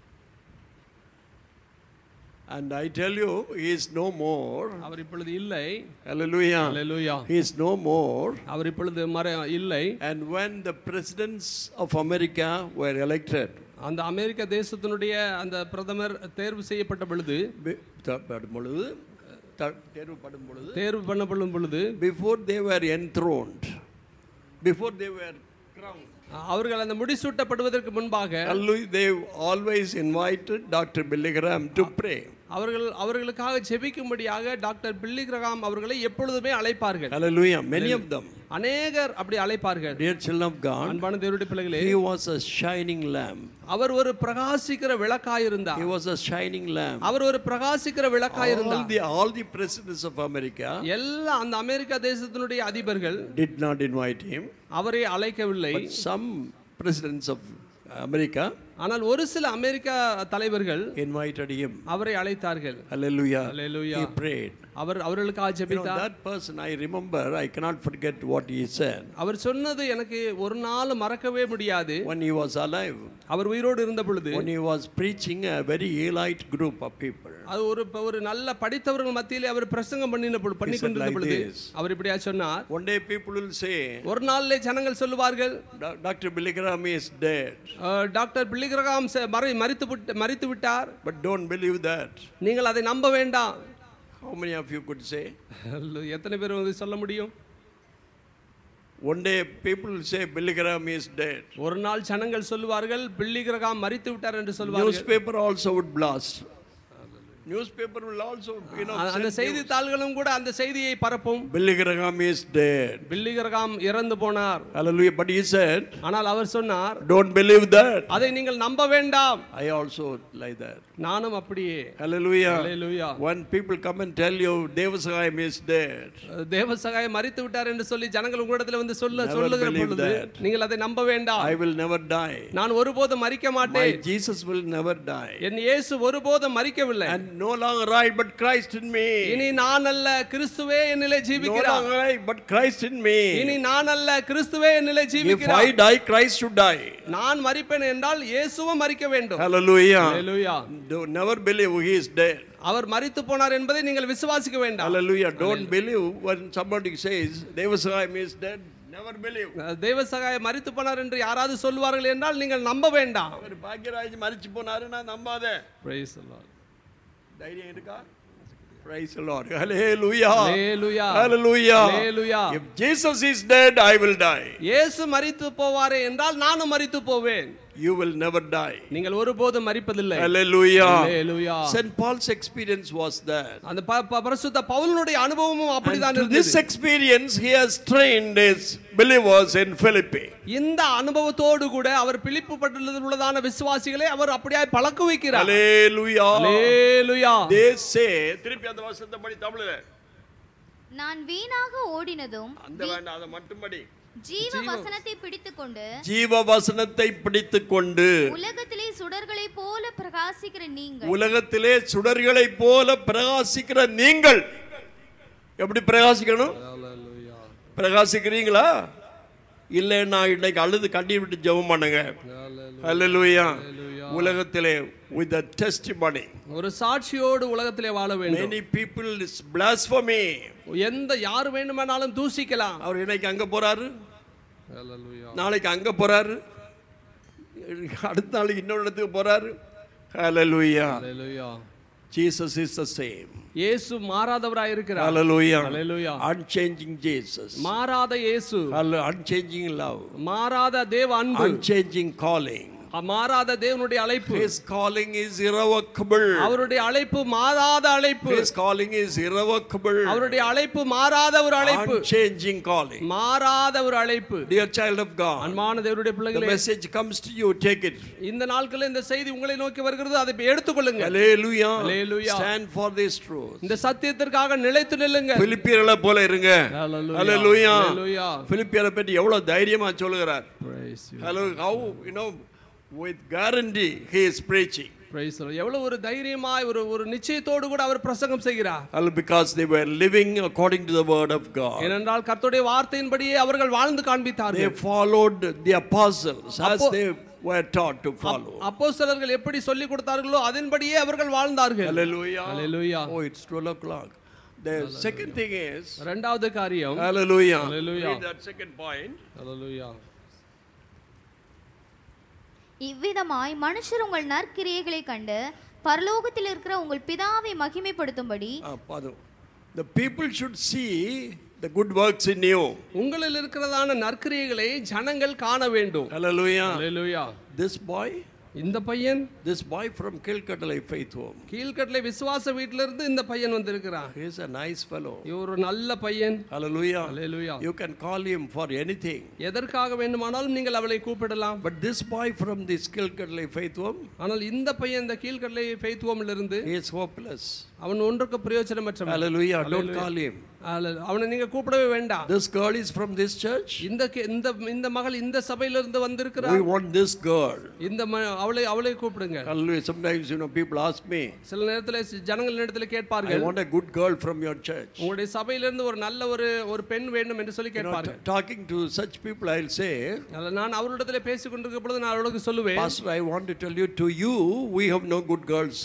And I tell you, he is no more. அவர் இப்பொழுது இல்லை. Hallelujah. Hallelujah. He is no more. அவர் இப்பொழுது மர இல்லை. And when the presidents of America were elected, அந்த அமெரிக்க தேசத்தினுடைய அந்த பிரதமர் தேர்வு செய்யப்பட்ட பொழுது பொழுது தேர்வு படும் பொழுது தேர்வு பண்ணப்படும் பொழுது before they were enthroned, before they were crowned, அவர்கள் அந்த முடிசூட்டப்படுவதற்கு முன்பாக they always invited Doctor Billy Graham to pray. அவர்கள் அவர்களுக்காக ஜெபிக்கும்படியாக டாக்டர் பில்லி கிரகாம் அவர்களை எப்பொழுதுமே அழைப்பார்கள். Hallelujah. Many of them. அநேகர் அப்படி அழைப்பார்கள். Dear children of God, அன்பான தேவனுடைய பிள்ளைகளே, he was a shining lamp. அவர் ஒரு பிரகாசிக்கிற விளக்காய் இருந்தார். He was a shining lamp. அவர் ஒரு பிரகாசிக்கிற விளக்காய் இருந்தார். All the all the presidents of America, எல்லா அந்த அமெரிக்க தேசத்தினுடைய அதிபர்கள் did not invite him. அவரை அழைக்கவில்லை. But some presidents of America, ஆனால் ஒரு சில அமெரிக்க தலைவர்கள் invited him. அவரை அழைத்தார்கள். Hallelujah. Hallelujah. He prayed. அவர் அவர்களுக்காக ஜெபித்தார். That person I remember, I cannot forget what he said. அவர் சொன்னது எனக்கு ஒரு நாள் மறக்கவே முடியாது. When he was alive, அவர் உயிரோடு இருந்த பொழுது, when he was preaching a very elite group of people, அது ஒரு ஒரு நல்ல படித்தவர்கள் மத்தியிலே அவர் பிரசங்கம் பண்ணின பொழுது பண்ணி கொண்டிருந்த பொழுது அவர் இப்படியா சொன்னார். One day people will say, ஒரு நாளிலே ஜனங்கள் சொல்லுவார்கள், Doctor Billy Graham is dead. Doctor Billy Graham மரித்து மரித்து விட்டார். But don't believe that. நீங்கள் அதை நம்ப வேண்டாம். How many of you could say? எத்தனை பேர் வந்து சொல்ல முடியும்? One day people will say Billy Graham is dead. ஒரு நாள் ஜனங்கள் சொல்வார்கள் பில்லி கிரகாம் மரித்து விட்டார் என்று சொல்வார்கள். Newspaper also would blast. Newspaper will also, you know, அந்த செய்தித்தாள்களும் கூட அந்த செய்தியை பரப்பும். Billy Graham is dead. Billy Graham இறந்து போனார். Hallelujah. But he said, ஆனால் அவர் சொன்னார், don't believe that. அதை நீங்கள் நம்ப வேண்டாம். I also like that. நானும் அப்படியே. Hallelujah. Hallelujah. When people come and tell you Devasagayam is dead, Devasahayam மரித்து விட்டார் என்று சொல்லி ஜனங்கள் உங்களிடத்தில் வந்து சொல்ல சொல்லுகிற பொழுது நீங்கள் அதை நம்ப வேண்டாம். I will never die. நான் ஒருபோதும் மரிக்க மாட்டேன். My Jesus will never die. என் இயேசு ஒருபோதும் மரிக்கவில்லை. And no longer I but Christ in me. இனி நான் அல்ல, கிறிஸ்துவே என்னிலே ஜீவிக்கிறார். No longer I but Christ in me. இனி நான் அல்ல, கிறிஸ்துவே என்னிலே ஜீவிக்கிறார். If I die, Christ should die. நான் மரிப்பேன் என்றால் இயேசுவும் மரிக்க வேண்டும். Hallelujah. Hallelujah. Don't never believe he is dead. அவர் மரித்து போனார் என்பதை நீங்கள் விசுவாசிக்க வேண்டாம். Hallelujah. Don't believe when somebody says Devasagayam is dead. Never believe. Devasahayam மரித்து போனார் என்று யாராவது சொல்வார்கள் என்றால் நீங்கள் நம்ப வேண்டாம். அவர் பாக்கியராஜ் மரிச்சு போனாருன்னா நம்பாதே. Praise the Lord. தைரியம் இருக்கா? Praise the Lord. Hallelujah. Hallelujah. Hallelujah. Hallelujah. If Jesus is dead, I will die. இயேசு மரித்து போவாரே என்றால் நானும் மரித்து போவேன். You will never die. நீங்கள் ஒருபோதும் மரிப்பதில்லை. Hallelujah. Hallelujah. Saint Paul's experience was that. அந்த பரிசுத்த பவுலுடைய அனுபவமும் அப்படிதான் இருந்தது. This experience he has trained his believers in Philippi. இந்த அனுபவத்தோடு கூட அவர் பிலிப்பு பட்டணத்தில் உள்ளதான விசுவாசிகளை அவர் அப்படியே பழக்க வைக்கிறார். Hallelujah. Hallelujah. They say திருப்பி அந்த வசனத்தை படி தமிழ்ல. நான் வீணாக ஓடினதும் அந்த வேண்டாம் அத மட்டும் படி. ஜீவ வசனத்தை பிடித்துக்கொண்டு ஜீவ வசனத்தை பிடித்துக்கொண்டு உலகத்திலே சுடர்களைப் போல பிரகாசிக்கிற நீங்கள் உலகத்திலே சுடர்களைப் போல பிரகாசிக்கிற நீங்கள் எப்படி பிரகாசிக்கணும்? பிரகாசிக்கிறீங்களா? இல்லை நான் இன்னைக்கு அழுது கண்ணீர் விட்டு ஜெபம் பண்ணுங்க. ஹல்லேலூயா. உலகத்திலே with the testimony ஒரு சாட்சியோடு உலகத்திலே வாழ வேண்டும். many people is blasphemy. எந்த யார் வேண்டுமானாலும் தூசிக்கலாம். அவர் இன்னைக்கு அங்க போறாரு, ஹல்லேலூயா, நாளைக்கு அங்க போறாரு, அடுத்த நாளைக்கு இன்னொரு இடத்துக்கு போறாரு. ஹல்லேலூயா. ஹல்லேலூயா. Jesus is the same. இயேசு மாறாதவராய் இருக்கிறார். Hallelujah. Hallelujah. Unchanging Jesus. மாறாத இயேசு. Unchanging love. மாறாத தேவ அன்பு. Unchanging calling. மாறாத தேவனுடைய அழைப்பு. His calling is irrevocable. அவருடைய அழைப்பு மாறாத அழைப்பு. His calling is irrevocable. அவருடைய அழைப்பு மாறாத ஒரு அழைப்பு. Unchanging calling. மாறாத ஒரு அழைப்பு. Dear child of God, அன்பான தேவனுடைய பிள்ளைகளே, the message comes to you, take it. இந்த நாட்களில் இந்த செய்தி உங்களை நோக்கி வருகிறது, அதை எடுத்துக்கொள்ளுங்க. Hallelujah. Hallelujah. Stand for this truth. இந்த சத்தியத்திற்காக நிலைத்து நில்லுங்க. பிலிப்பியர்களை போல இருங்க. Hallelujah. Hallelujah. Hallelujah. பிலிப்பியரை பற்றி எவ்வளவு தைரியமா சொல்லுகிறார். Praise you. Hello, how you know with guarantee he is preaching. Praise the Lord. எவ்வளவு ஒரு தைரியமாய் ஒரு ஒரு நிச்சயத்தோடு கூட அவர் பிரசங்கம் செய்கிறார். All because they were living according to the word of God. ஏனென்றால் கர்த்தருடைய வார்த்தையின்படியே அவர்கள் வாழ்ந்து காண்பித்தார்கள். They followed the apostles as they were taught to follow. அப்போஸ்தலர்கள் எப்படி சொல்லி கொடுத்தார்களோ அதன்படியே அவர்கள் வாழ்ந்தார்கள். Hallelujah. Hallelujah. Oh, it's twelve o'clock. The second thing is, இரண்டாவது காரியம், hallelujah. Hallelujah. Read that second point. Hallelujah. இவ்விதமாய் மனுஷர் உங்கள் நற்கிரியைகளை கண்டு பரலோகத்தில் இருக்கிற உங்கள் பிதாவை மகிமைப்படுத்தும்படி the people should see the good works in you. உங்களில் இருக்கிறதான நற்கிரியைகளை ஜனங்கள் காண வேண்டும். Hallelujah. Hallelujah. This boy, இந்த பையன், this boy from Kilkatlai Faith Home, Keelkattalai விசுவாச வீட்டிலிருந்து இந்த பையன் வந்திருக்கிறான். he is a nice fellow. இவர் ஒரு நல்ல பையன். Hallelujah. Hallelujah. You can call him for anything. எதற்காக வேண்டுமானாலும் நீங்கள் அவளை கூப்பிடலாம். But this boy from this Kilkatlai Faith Home, ஆனால் இந்த பையன் இந்த கீழ்கட்டளை ஃபெய்த் ஹோமில் இருந்து he is hopeless. அவன் ஒன்றுக்கு பிரயோஜனமற்றவன். Hallelujah. Don't call him. அவனை நீங்க கூப்பிடவே வேண்டாம். This girl is from this church. இந்த இந்த இந்த மகள் இந்த சபையிலிருந்து வந்திருக்கிறார். We want this girl. இந்த அவளை அவளை கூப்பிடுங்க. Hallelujah. Sometimes you know people ask me, சில நேரத்தில் ஜனங்கள் இடத்துல கேட்பார்கள், I want a good girl from your church. உங்களுடைய சபையிலிருந்து ஒரு நல்ல ஒரு ஒரு பெண் வேண்டும் என்று சொல்லி கேட்பார்கள். Talking to such people I'll say, நான் அவரிடத்துல பேசிக் கொண்டிருக்கும் பொழுது நான் அவளுக்கு சொல்லுவேன், Pastor, I want to tell you, to you we have no good girls.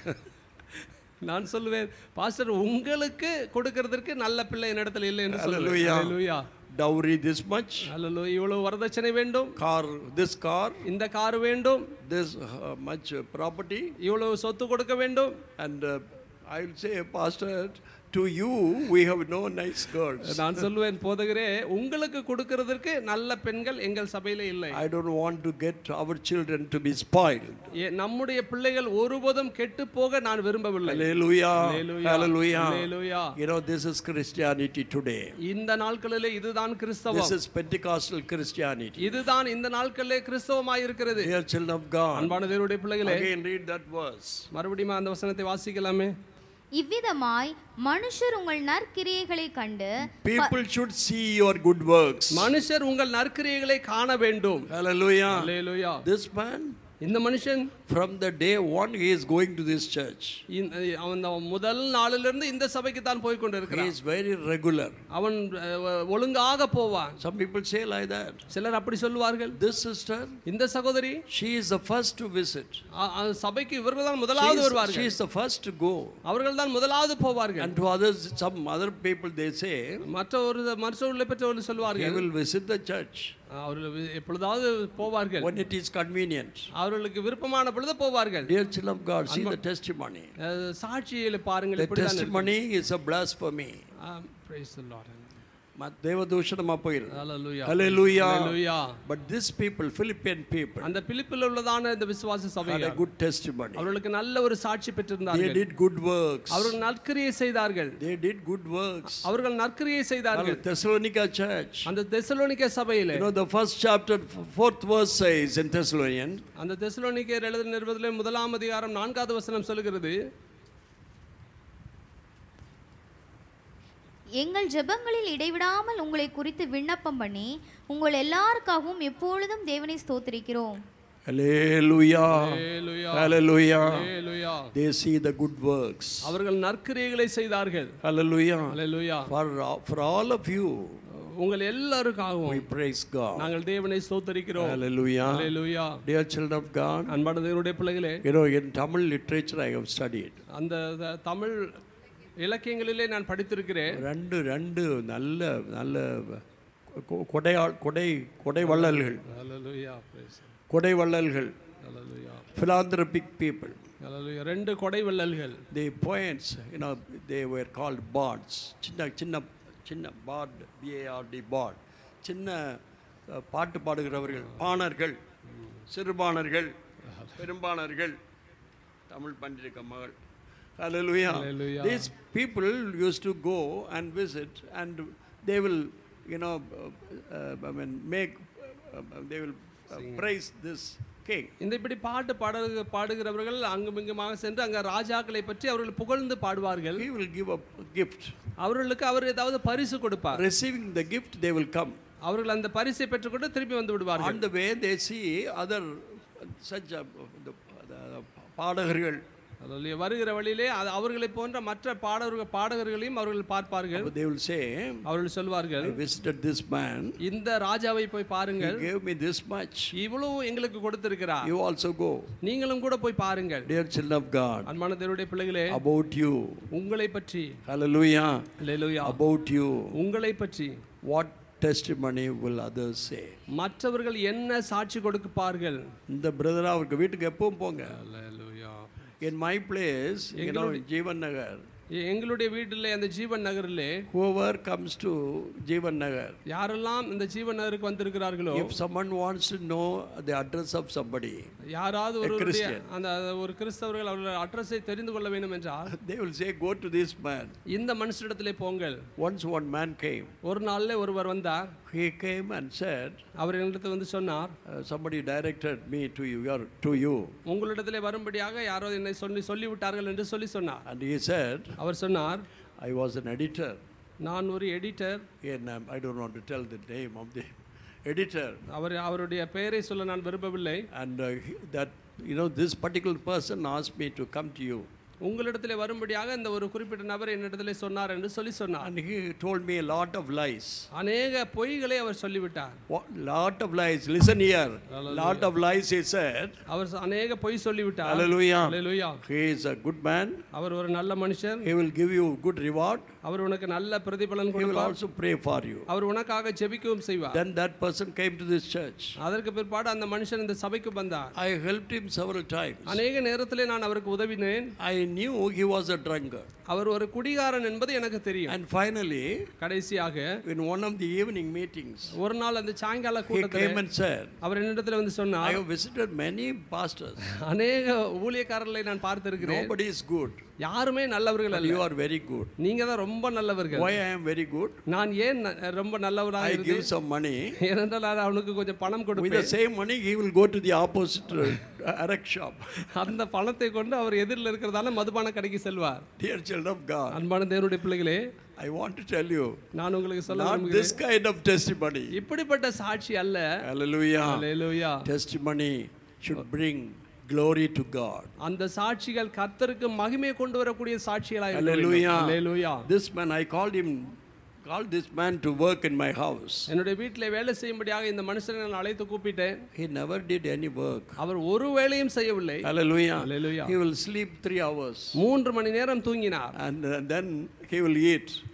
நான் சொல்லுவேன், பாஸ்டர் உங்களுக்கு கொடுக்கிறதுக்கு நல்ல பிள்ளை என்னிடத்தில் இல்லை என்று சொல்லுவேன். Hallelujah. Dowry this much. Hallelujah. இவ்வளவு வரதட்சணை வேண்டும். Car, this car. இந்த கார் வேண்டும். This uh, much uh, property. இவ்வளவு சொத்து கொடுக்க வேண்டும். And uh, I will say, Pastor, to you we have no nice girls. நான் சொல்லுவேன், போதகரே உங்களுக்கு கொடுக்கிறதுக்கு நல்ல பெண்கள் எங்கள் சபையில இல்லை. I don't want to get our children to be spoiled. நம்முடைய பிள்ளைகள் ஒருபோதும் கெட்டு போக நான் விரும்பவில்லை. Hallelujah. Hallelujah. Hallelujah. You know, this is Christianity today. இந்த நாட்களிலே இதுதான் கிறிஸ்தவம். This is Pentecostal Christianity. இதுதான் இந்த நாட்களிலே கிறிஸ்தவமாய் இருக்கிறது. Dear children of God, அன்பான தேவனுடைய பிள்ளைகளே, again read that verse. மறுபடியும் அந்த வசனத்தை வாசிக்கலாமே. இவ்விதமாய் மனுஷர் உங்கள் நற்கிரியைகளை கண்டு people should see your good works. மனுஷர் உங்கள் நற்கிரியைகளை காண வேண்டும். Hallelujah. Hallelujah. This man, இந்த மனுஷன் from the day one he is going to this church. அவன் முதல் நாளிலிருந்து இந்த சபைக்கு தான் போய் கொண்டிருக்கிறான். He is very regular. அவன் ஒழுங்காக போவான். Some people say like that. சிலர் அப்படி சொல்வார்கள். This sister, இந்த சகோதரி, she is the first to visit. சபைக்கு இவர்கள் தான் முதலாவது வருவார்கள். She is the first to go. அவர்கள் தான் முதலாவது போவார்கள். And to others, some other people they say, மற்ற ஒரு மற்றவர்களை பற்றி சொல்வார்கள், he will visit the church. அவர்கள் எப்பொழுதாவது போவார்கள். When it is convenient. அவர்களுக்கு விருப்பமான பொழுது போவார்கள். Dear children of God, see the testimony. சாட்சியை பாருங்கள். The testimony is a blasphemy. Praise the Lord. தேவதூஷணமா போயிரு. Hallelujah. Hallelujah. Hallelujah. But this people, Philippian people, அந்த பிலிப்பில் உள்ளதான இந்த விசுவாச had a சபைகள் good testimony. அவர்களுக்கு நல்ல ஒரு சாட்சி They பெற்றிருந்தார்கள். did good works. அவர்கள் நற்கிரியை செய்தார்கள். They did good works. அவர்கள் நற்கிரியை செய்தார்கள். Thessalonica church. அந்த தெசலோனிக்கே சபையிலே You know, the first chapter, fourth verse says in Thessalonians, அந்த தெசலோனிக்கேயர் எழுதின நிருபத்திலே முதலாம் அதிகாரம் நான்காவது வசனம் சொல்கிறது, எங்கள் ஜெபங்களில் இடைவிடாமல் உங்களை குறித்து விண்ணப்பம் பண்ணி உங்கள் எல்லாருக்காகவும் எப்பொழுதும் தேவனை ஸ்தோத்திரிக்கிறோம். Hallelujah. Hallelujah. Hallelujah. Hallelujah. They see the good works. அவர்கள் நற்கிரியைகளை செய்தார்கள். Hallelujah. Hallelujah. For, for all of you, உங்கள் எல்லாருக்காகவும் we praise God. நாங்கள் தேவனை ஸ்தோத்திரிக்கிறோம். Hallelujah. Hallelujah. Dear children of God, அன்பான தேவனுடைய பிள்ளைகளே, you know, in Tamil literature I have studied. அந்த த- தமிழ் இலக்கியங்களிலே நான் படித்திருக்கிறேன். ரெண்டு ரெண்டு நல்ல நல்ல கொ- கொடையாள் கொடை கொடை வள்ளல்கள் Hallelujah. Praise. கொடை வள்ளல்கள் Hallelujah. philanthropic people. Hallelujah. ரெண்டு கொடை வள்ளல்கள். The poets, you know, they were called bards. சின்ன சின்ன சின்ன bard, B A R D bard. சின்ன அஹ், பாட்டு பாடுகிறவர்கள், பாணர்கள், சிறுபாணர்கள், பெரும்பாணர்கள். தமிழ் பண்டிருக்க மகள். Hallelujah. Hallelujah. These people used to go and visit, and they will, you know, uh, uh, I mean, make, uh, they will uh, praise this king. இந்த இப்படி பாட்டு பாடு பாடுகிறவர்கள் அங்குமிங்குமாக சென்று அங்க ராஜாக்களை பற்றி அவர்கள் புகழ்ந்து பாடுவார்கள். He will give a gift. அவர்களுக்கு அவர் ஏதாவது பரிசு கொடுப்பார். Receiving the gift, they will come. அவர்கள் அந்த பரிசை பெற்றுக்கொண்டு திருப்பி வந்து விடுவார்கள். On the way, they see other such a, the, the பாடகர்கள். Hallelujah. வருகிற வழியிலே அது அவர்களை போன்ற மற்ற பாடகர்கள் பாடகர்களையும் அவர்கள் பார்ப்பார்கள். They will say, அவர்கள் சொல்வார்கள், I visited this man. இந்த ராஜாவை போய் He பாருங்கள், gave me this much. இவ்வளவு எங்களுக்கு கொடுத்திருக்கிறார், You also go. நீங்களும் கூட போய் பாருங்கள். Dear children of God, அன்பான தேவனுடைய பிள்ளைகளே, about you. உங்களை பற்றி, Hallelujah. Hallelujah, About you. உங்களை பற்றி What testimony will others say? மற்றவர்கள் என்ன சாட்சி கொடுப்பார்கள்? இந்த பிரதர் அவருக்கு வீட்டுக்கு எப்பவும் போங்க. Hallelujah. In my place, you know, Jeevan Nagar, எங்களுடைய வீட்டிலே அந்த ஜீவன் நகரிலே whoever comes to Jeevan Nagar, யாரெல்லாம் இந்த ஜீவன் நகருக்கு வந்திருக்கிறார்களோ, if someone wants to know the address of somebody, யாராவது a ஒரு Christian, அந்த ஒரு கிறிஸ்தவர்கள் அவர்கள் அட்ரஸை தெரிந்து கொள்ள வேண்டும் என்றால் they will say, go to this man. இந்த மனுஷனிடத்திலே போங்கள். Once one man came. ஒரு நாள்ல ஒருவர் வந்தார். He came and said, அவர் என்னிடத்தில் வந்து சொன்னார், uh, somebody directed me to you, or to you. உங்களிடத்திலே வரும்படியாக யாரோ என்னை சொல்லி சொல்லிவிட்டார்கள் என்று சொல்லி சொன்னார். And he said, அவர் சொன்னார், I was an editor. நான் ஒரு editor. And um, I don't want to tell the name of the editor. அவர் அவருடைய பெயரை சொல்ல நான் விரும்பவில்லை. And uh, he- that, you know, this particular person asked me to come to you. உங்களிடத்திலே வரும்படியாக இந்த ஒரு குறிப்பிட்ட நபர் என்னிடத்திலே சொன்னார் என்று சொல்லி சொன்னார். And he told me a lot of lies. அநேக பொய்களை அவர் சொல்லிவிட்டார். What, lot of lies. Listen here. Lot of lies, he said. அவர் அநேக பொய் சொல்லிவிட்டார். Hallelujah. Hallelujah. He is a good man. அவர் ஒரு நல்ல மனுஷர். He will give you good reward. அவர் உனக்கு நல்ல பிரதிபலன் He will கொடுப்பார். also pray for you. அவர் உனக்காக ஜெபிக்கவும் செய்வார். Then that person came to this church. அதற்கு பிற்பாடு அந்த மனுஷன் இந்த சபைக்கு வந்தார். I helped him several times. அநேக நேரத்திலே நான் அவருக்கு உதவினேன். I knew he was a drunkard. அவர் ஒரு குடிகாரன் என்பது எனக்கு தெரியும். And finally, கடைசியாக in one of the evening meetings, ஒரு நாள் அந்த சாயங்கால he கூட்டத்திலே came and said, அவர் என்னிடத்தில் வந்து I சொன்னார், have visited many pastors. அநேக ஊழியக்காரர்களை நான் பார்த்திருக்கிறேன். Nobody is good. யாருமே நல்லவர்கள் But அல்ல. you are very good. நீங்க தான் ரொம்ப நல்லவர்கள். Why I am very good? நான் ஏன் ந- ரொம்ப நல்லவராக I give இருந்தேன்? some money. ஏனென்றால் நான் அவனுக்கு கொஞ்சம் பணம் With the கொடுப்பேன். same money, he will go to the opposite uh, erect shop. அந்த பணத்தை கொண்டு அவர் எதிரில் இருக்கிறதால மதுபான கடைக்கு செல்வார். Dear children of God, அன்பான தேவனுடைய பிள்ளைகளே, I want to tell you, நான் உங்களுக்கு சொல்ல not விரும்புகிறேன், this kind of testimony. இப்படிப்பட்ட சாட்சி அல்ல. Hallelujah. Hallelujah. Testimony should bring glory to God. அந்த சாட்சிகள் கர்த்தருக்கு மகிமை கொண்டு வரக்கூடிய சாட்சிகளாக இருக்க வேண்டும். Hallelujah. Hallelujah. This man, I called him, called this man to work in my house. என்னுடைய வீட்டிலே வேலை செய்யும்படியாக இந்த மனுஷனை நான் அழைத்து கூப்பிட்டேன். He never did any work. அவர் ஒரு வேலையும் செய்யவில்லை. Hallelujah. Hallelujah. He will sleep three hours. மூன்று மணி நேரம் தூங்கினார். And uh, then he will eat.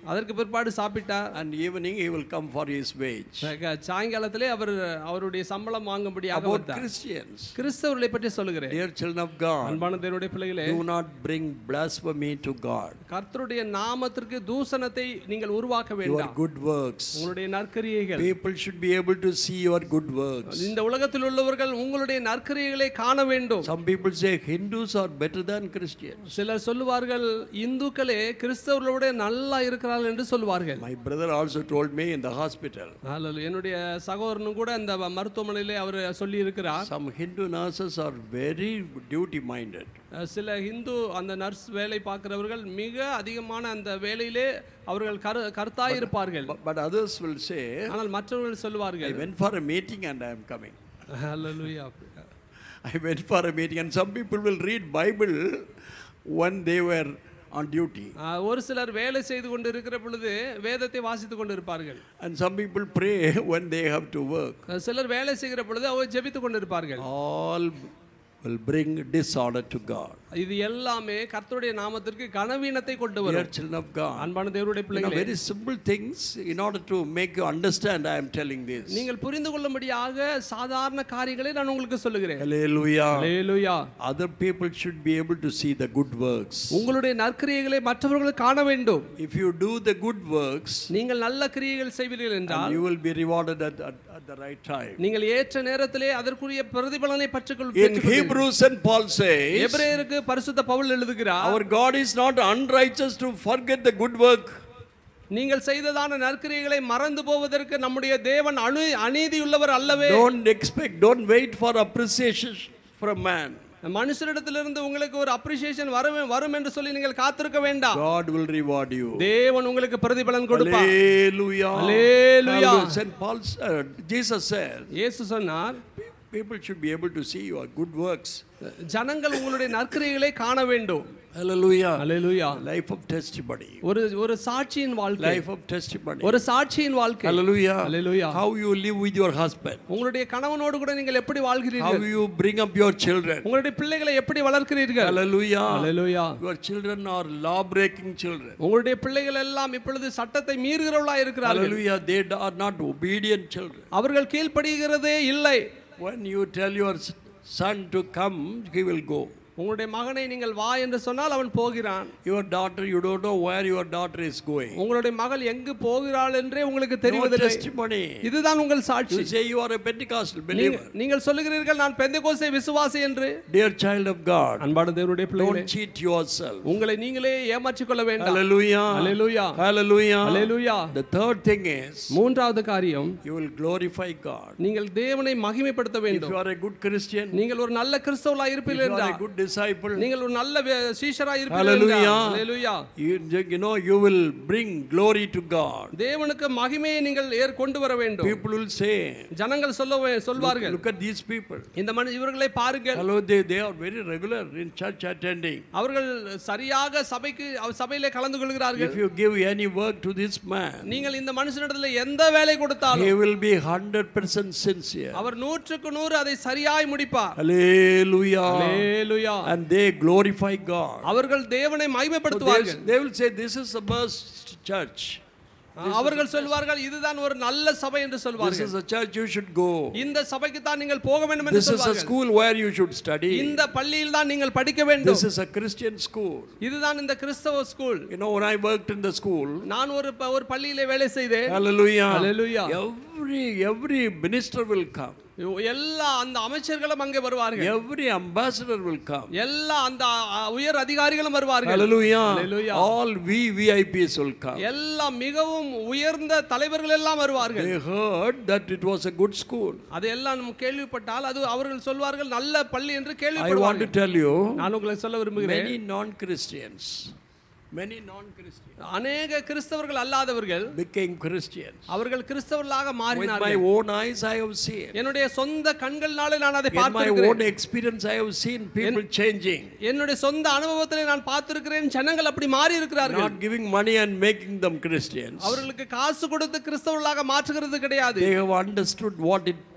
அதற்கு பிற்பாடு சாப்பிட்டார். And evening he will come for his wage. சாயங்காலத்திலே அவர் அவருடைய சம்பளம் வாங்கும்படியாக About வந்தார். Christians, கிறிஸ்தவர்களை பற்றி சொல்லுகிறேன். dear children of God, அன்பான தேவனுடைய பிள்ளைகளே, do not bring blasphemy to God. கர்த்தருடைய நாமத்திற்கு தூஷணத்தை நீங்கள் உருவாக்க Your வேண்டாம். good works, உங்களுடைய நற்கிரியைகள், people should be able to see your good works. இந்த உலகத்தில் உள்ளவர்கள் உங்களுடைய நற்கிரியைகளை காண வேண்டும். Some people say Hindus are better than Christians. சிலர் சொல்லுவார்கள் இந்துக்களே கிறிஸ்தவர்களோட நல்லா இருக்கிறார்கள் என்று சொல்வார்கள். My brother also told me in the hospital. ஹalleluya. என்னுடைய சகோதரனும் கூட அந்த மருத்துவமனையிலே அவர் சொல்லி இருக்கிறார். Some Hindu nurses are very duty minded. சில இந்து அந்த நர்ஸ் வேலை பார்க்கிறவர்கள் மிக அதிகமான அந்த வேலையிலே அவர்கள் கருத்தாய் இருப்பார்கள். But others will say, ஆனால் மற்றவர்கள் சொல்வார்கள், I went for a meeting and I am coming. Hallelujah. I went for a meeting, and some people will read Bible when they were on duty. ஒரு சிலர் வேலை செய்து கொண்டு இருக்கிற பொழுது வேதத்தை வாசித்துக் கொண்டு இருப்பார்கள். And some people pray when they have to work. சிலர் வேலை செய்கிற பொழுது அவர் ஜெபித்துக் கொண்டு இருப்பார்கள். All will bring dishonor to God. இது எல்லாமே கர்த்தருடைய நாமத்திற்கு கனவீனத்தை கொண்டு வரும். Dear children of God, அன்பான தேவனுடைய பிள்ளைகளே, very simple things in order to make you understand I am telling this. நீங்கள் புரிந்து கொள்ளும்படியாக சாதாரண காரியங்களை நான் உங்களுக்கு சொல்லுகிறேன். Hallelujah. Hallelujah. Other people should be able to see the good works. உங்களுடைய நற்கிரியைகளை மற்றவர்கள் காண வேண்டும். If you do the good works, நீங்கள் நல்ல கிரியைகள் செய்வீர்கள் என்றால் you will be rewarded at, at, at the right time. நீங்கள் ஏற்ற நேரத்திலே அதற்குரிய பிரதிபலனை பெற்றுக்கொள்வீர்கள். In Hebrews, Saint Paul says, எபிரேயருக்கு பரிசுத்த பவுல் எழுதுகிறார், our God is not unrighteous to forget the good work. நீங்கள் செய்ததான நற்கிரியைகளை மறந்து போவதற்கு நம்முடைய தேவன் அநீதியுள்ளவர் அல்லவே. Don't expect, don't wait for appreciation from man. மனுஷரிடத்திலிருந்து உங்களுக்கு ஒரு அப்ரிசியேஷன் வரும் வரும் என்று சொல்லி நீங்கள் காத்திருக்க வேண்டாம். God will reward you. தேவன் உங்களுக்கு பிரதிபலன் கொடுப்பார். Hallelujah. Hallelujah. Saint Paul, uh, Jesus said, இயேசு சொன்னார், people should be able to see your good works. ஜனங்கள் உங்களுடைய நற்கிரியைகளை காண வேண்டும். Hallelujah. Hallelujah. Life of testimony. ஒரு ஒரு சாட்சியின் வாழ்க்கை. Life of testimony. ஒரு சாட்சியின் வாழ்க்கை. Hallelujah. Hallelujah. How you live with your husband. உங்களுடைய கணவனோடு கூட நீங்கள் எப்படி வாழ்கிறீர்கள்? How you bring up your children. உங்களுடைய பிள்ளைகளை எப்படி வளர்க்கிறீர்கள்? Hallelujah. Hallelujah. Your children are law breaking children. உங்களுடைய பிள்ளைகள் எல்லாம் இப்பொழுது சட்டத்தை மீறுகிறவர்களாக இருக்கிறார்கள். Hallelujah. They are not obedient children. அவர்கள் கீழ்ப்படிகிறதே இல்லை. When you tell your son to come, he will go. உங்களுடைய மகனை நீங்கள் வா என்று சொன்னால் அவன் போகிறான். Your daughter, you don't know where your daughter is going. உங்களுடைய மகள் எங்கு போகிறாள் என்றே உங்களுக்கு தெரிவதில்லை. Testimony. இதுதான் உங்கள் சாட்சி. You say you are a Pentecostal believer. நீங்கள் சொல்லுகிறீர்கள் நான் பெந்தெகோஸ்தே விசுவாசி என்று. Dear child of God, அன்பான தேவனுடைய பிள்ளைகளே, don't cheat yourself. உங்களை நீங்களே ஏமாற்றிக் கொள்ள வேண்டாம். Hallelujah. Hallelujah. Hallelujah. Hallelujah. The third thing is, மூன்றாவது காரியம், you will glorify God. நீங்கள் தேவனை மகிமைப்படுத்த If வேண்டும். you are a good Christian, நீங்கள் ஒரு நல்ல கிறிஸ்தவராய் இருப்பீர்கள் if you are என்றால், a good disciple, நீங்கள் ஒரு நல்ல சீஷராய் இருப்பீர்கள் என்றால், ஹalleluya, you, you know you will bring glory to God. தேவனுக்கு மகிமையை நீங்கள் ஏர் கொண்டு வர வேண்டும். People will say, ஜனங்கள் சொல்ல சொல்வார்கள், look at these people. இந்த மனித இவர்களை பாருங்கள். Hello, they they are very regular in church attending. அவர்கள் சரியாக சபைக்கு சபையிலே கலந்து கொள்கிறார்கள். If you give any work to this man, நீங்கள் இந்த மனுஷனிடத்தில் எந்த வேலை கொடுத்தாலும், he will be one hundred percent sincere. அவர் நூற்றுக்கு நூறு அதை சரியாய் முடிப்பார். Hallelujah. Hallelujah. And they glorify God. அவர்கள் தேவனை மகிமைப்படுத்துவார்கள். They will say this is the best church. அவர்கள் சொல்வார்கள் இதுதான் ஒரு நல்ல சபை என்று சொல்வார்கள். This is a church you should go. இந்த சபைக்கு தான் நீங்கள் போக வேண்டும் என்று சொல்வார்கள். This is a school where you should study. இந்த பள்ளியில் தான் நீங்கள் படிக்க வேண்டும். This is a Christian school. இதுதான் இந்த கிறிஸ்தவ school. You know, when I worked in the school, நான் ஒரு ஒரு பள்ளியிலே வேலை செய்தேன். Hallelujah. Hallelujah. Every every minister will come. எல்லா அந்த அமைச்சர்களும் அங்கே வருவார்கள். Every ambassador will come. எல்லா அந்த உயர் அதிகாரிகளும் வருவார்கள். Hallelujah. Hallelujah. All V V I Ps will come. எல்லா மிகவும் உயர்ந்த தலைவர்கள் எல்லாம் வருவார்கள். They heard that it was a good school. அதெல்லாம் நம்ம கேள்விப்பட்டால் அது அவர்கள் சொல்வார்கள் நல்ல பள்ளி என்று I கேள்விப்படுவார்கள். want to tell you, நான் உங்களுக்கு சொல்ல விரும்புகிறேன், many non-Christians, many non-Christians, அநேக கிறிஸ்தவர்கள் அல்லாதவர்கள் became Christians. அவர்கள் கிறிஸ்தவர்களாக With my மாறினார்கள். own eyes I have seen. என்னுடைய சொந்த கண்கள்னாலே நான் அதை In my பார்த்திருக்கிறேன். own experience I have seen people changing. என்னுடைய சொந்த அனுபவத்திலே நான் பார்த்திருக்கிறேன். ஜனங்கள் அப்படி மாறி இருக்கிறார்கள். Not giving money and making them Christians. அவர்களுக்கு காசு கொடுத்து கிறிஸ்தவர்களாக மாற்றுகிறது கிடையாது. They have understood what it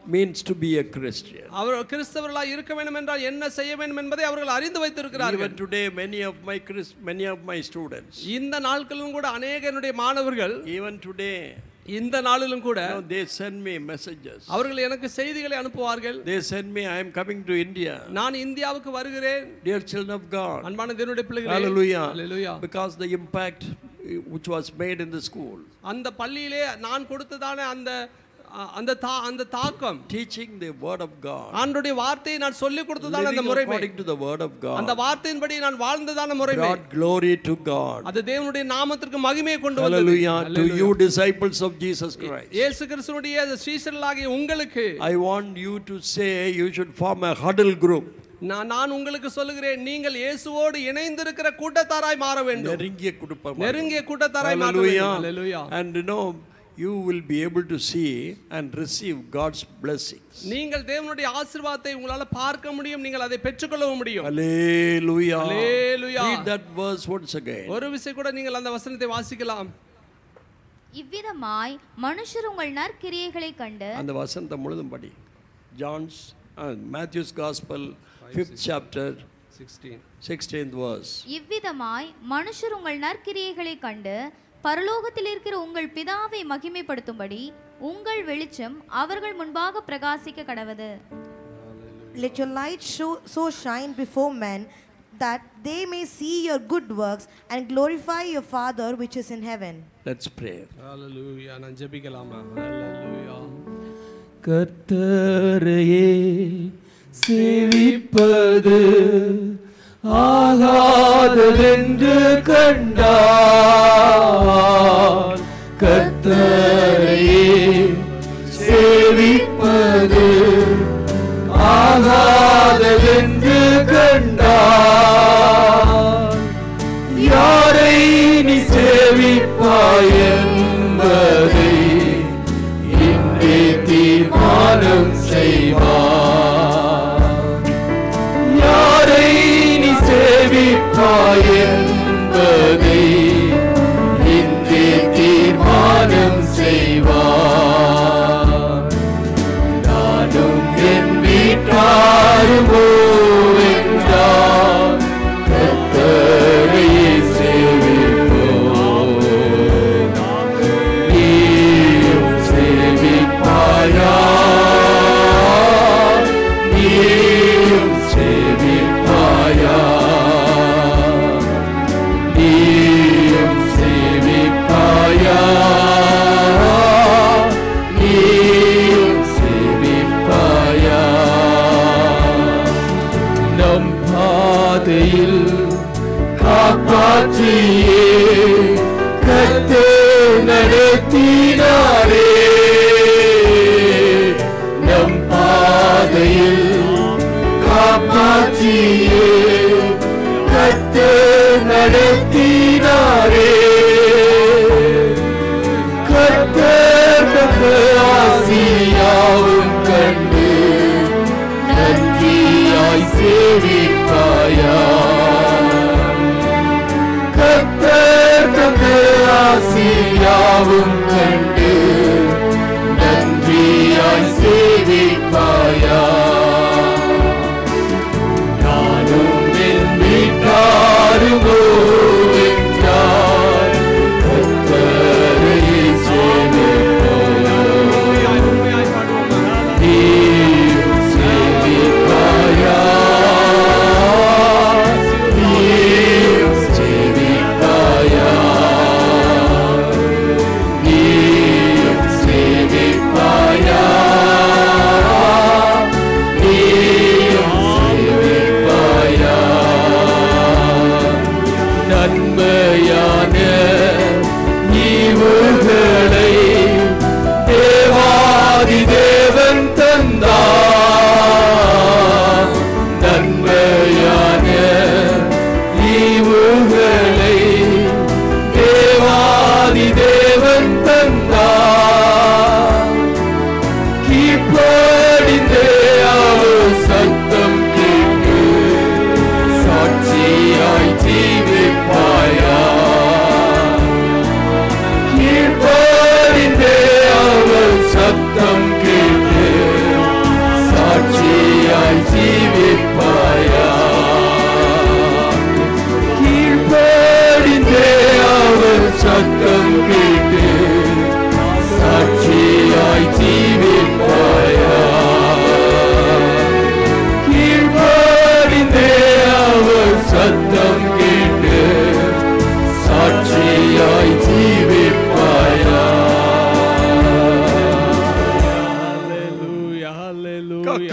means to be a Christian. அவர் கிறிஸ்தவர்களாய் இருக்க வேண்டும் என்றால் என்ன செய்ய வேண்டும் என்பதை அவர்கள் அறிந்து வைத்திருக்கிறார்கள். Even today many of my Christ, many of my students, இந்த நாட்களிலும் கூட अनेक என்னுடைய மாணவர்கள், even today, இந்த நாளிலும் கூட, you know, they send me messages. அவர்கள் எனக்கு செய்திகளை அனுப்புவார்கள். They send me, I am coming to India. நான் இந்தியாவுக்கு வருகிறேன். Dear children of God, அன்பான தேவனுடைய பிள்ளைகளே, hallelujah, hallelujah, because the impact which was made in the school, அந்த பள்ளியிலே நான் கொடுத்ததான அந்த அந்த அந்த தாக்கம், teaching the word of God, ஆண்டவருடைய வார்த்தையை நான் சொல்லிக் கொடுத்ததான அந்த முறைமை, according to the word of God, அந்த வார்த்தையின்படி நான் வாழ்ந்ததான முறைமை, brought glory to God. அது தேவனுடைய நாமத்திற்கு மகிமையை கொண்டு வந்தது. Hallelujah, to you disciples of Jesus Christ. இயேசு கிறிஸ்துவினுடைய சீஷர்களாகிய உங்களுக்கு, I want you to say you should form a huddle group. நான் நான் உங்களுக்கு சொல்லுகிறேன், நீங்கள் இயேசுவோடு இணைந்திருக்கிற கூட்டத்தாராய் மாற வேண்டும். நெருங்கிய கூட்டத்தாராய், நெருங்கிய கூட்டத்தாராய் மாற வேண்டும். Hallelujah. And you know, you will be able to see and receive God's blessings. நீங்கள் தேவனுடைய ஆசீர்வாதத்தை உங்களால பார்க்க முடியும், நீங்கள் அதை பெற்றுக்கொள்ள முடியும். Hallelujah. Hallelujah. Read that verse once again. ஒரு விசை கூட நீங்கள் அந்த வசனத்தை வாசிக்கலாம். இவ்விதமாய் மனுஷர் உங்கள் நற்கிரியைகளை கண்டு, அந்த வசனத்தை முழுதும் படி. John's uh, Matthew's Gospel fifth chapter sixteenth verse. இவ்விதமாய் மனுஷர் உங்கள் நற்கிரியைகளை கண்டு பரலோகத்தில் இருக்கிற உங்கள் பிதாவை மகிமைப்படுத்தும்படி உங்கள் வெளிச்சம் அவர்கள் முன்பாக பிரகாசிக்க கடவது. Let your light show, so shine before men that they may see your good works and glorify your Father which is in heaven. Let's pray. Hallelujah. நான் ஜெபிக்கலாமா? Hallelujah. கர்த்தரையே சேவிப்பது ஆகாததென்று கண்டால், கர்த்தரையே சேவிப்பது ஆகாததென்று கண்டால், யாரை நீ சேவிப்பாய் என்பதை இன்றே தீர்மானம் செய்வார். யாரை நீ சேவிப்பாய் என்பதை இன்றே தீர்மானம் செய்வார். நானும் என் வீட்டாருமோ என்றால் கர்த்தரையே சேவிப்போம். நீயும் சேவிப்பாயா? நீயும் சேவிப்பாயா? நீயும் சேவிப்பாயா? நீயும் சேவிப்பாயா? நம் பாதையில் காப்பாற்றியே கர்த்தர் நடத்தினாரே. நம் பாதையில் காப்பாற்றியே கர்த்தர் நடத்தினாரே. கர்த்தர் தந்த ஆசியாவும் கண்டு நன்றியாய் சேவிப்பாயா? கர்த்தர்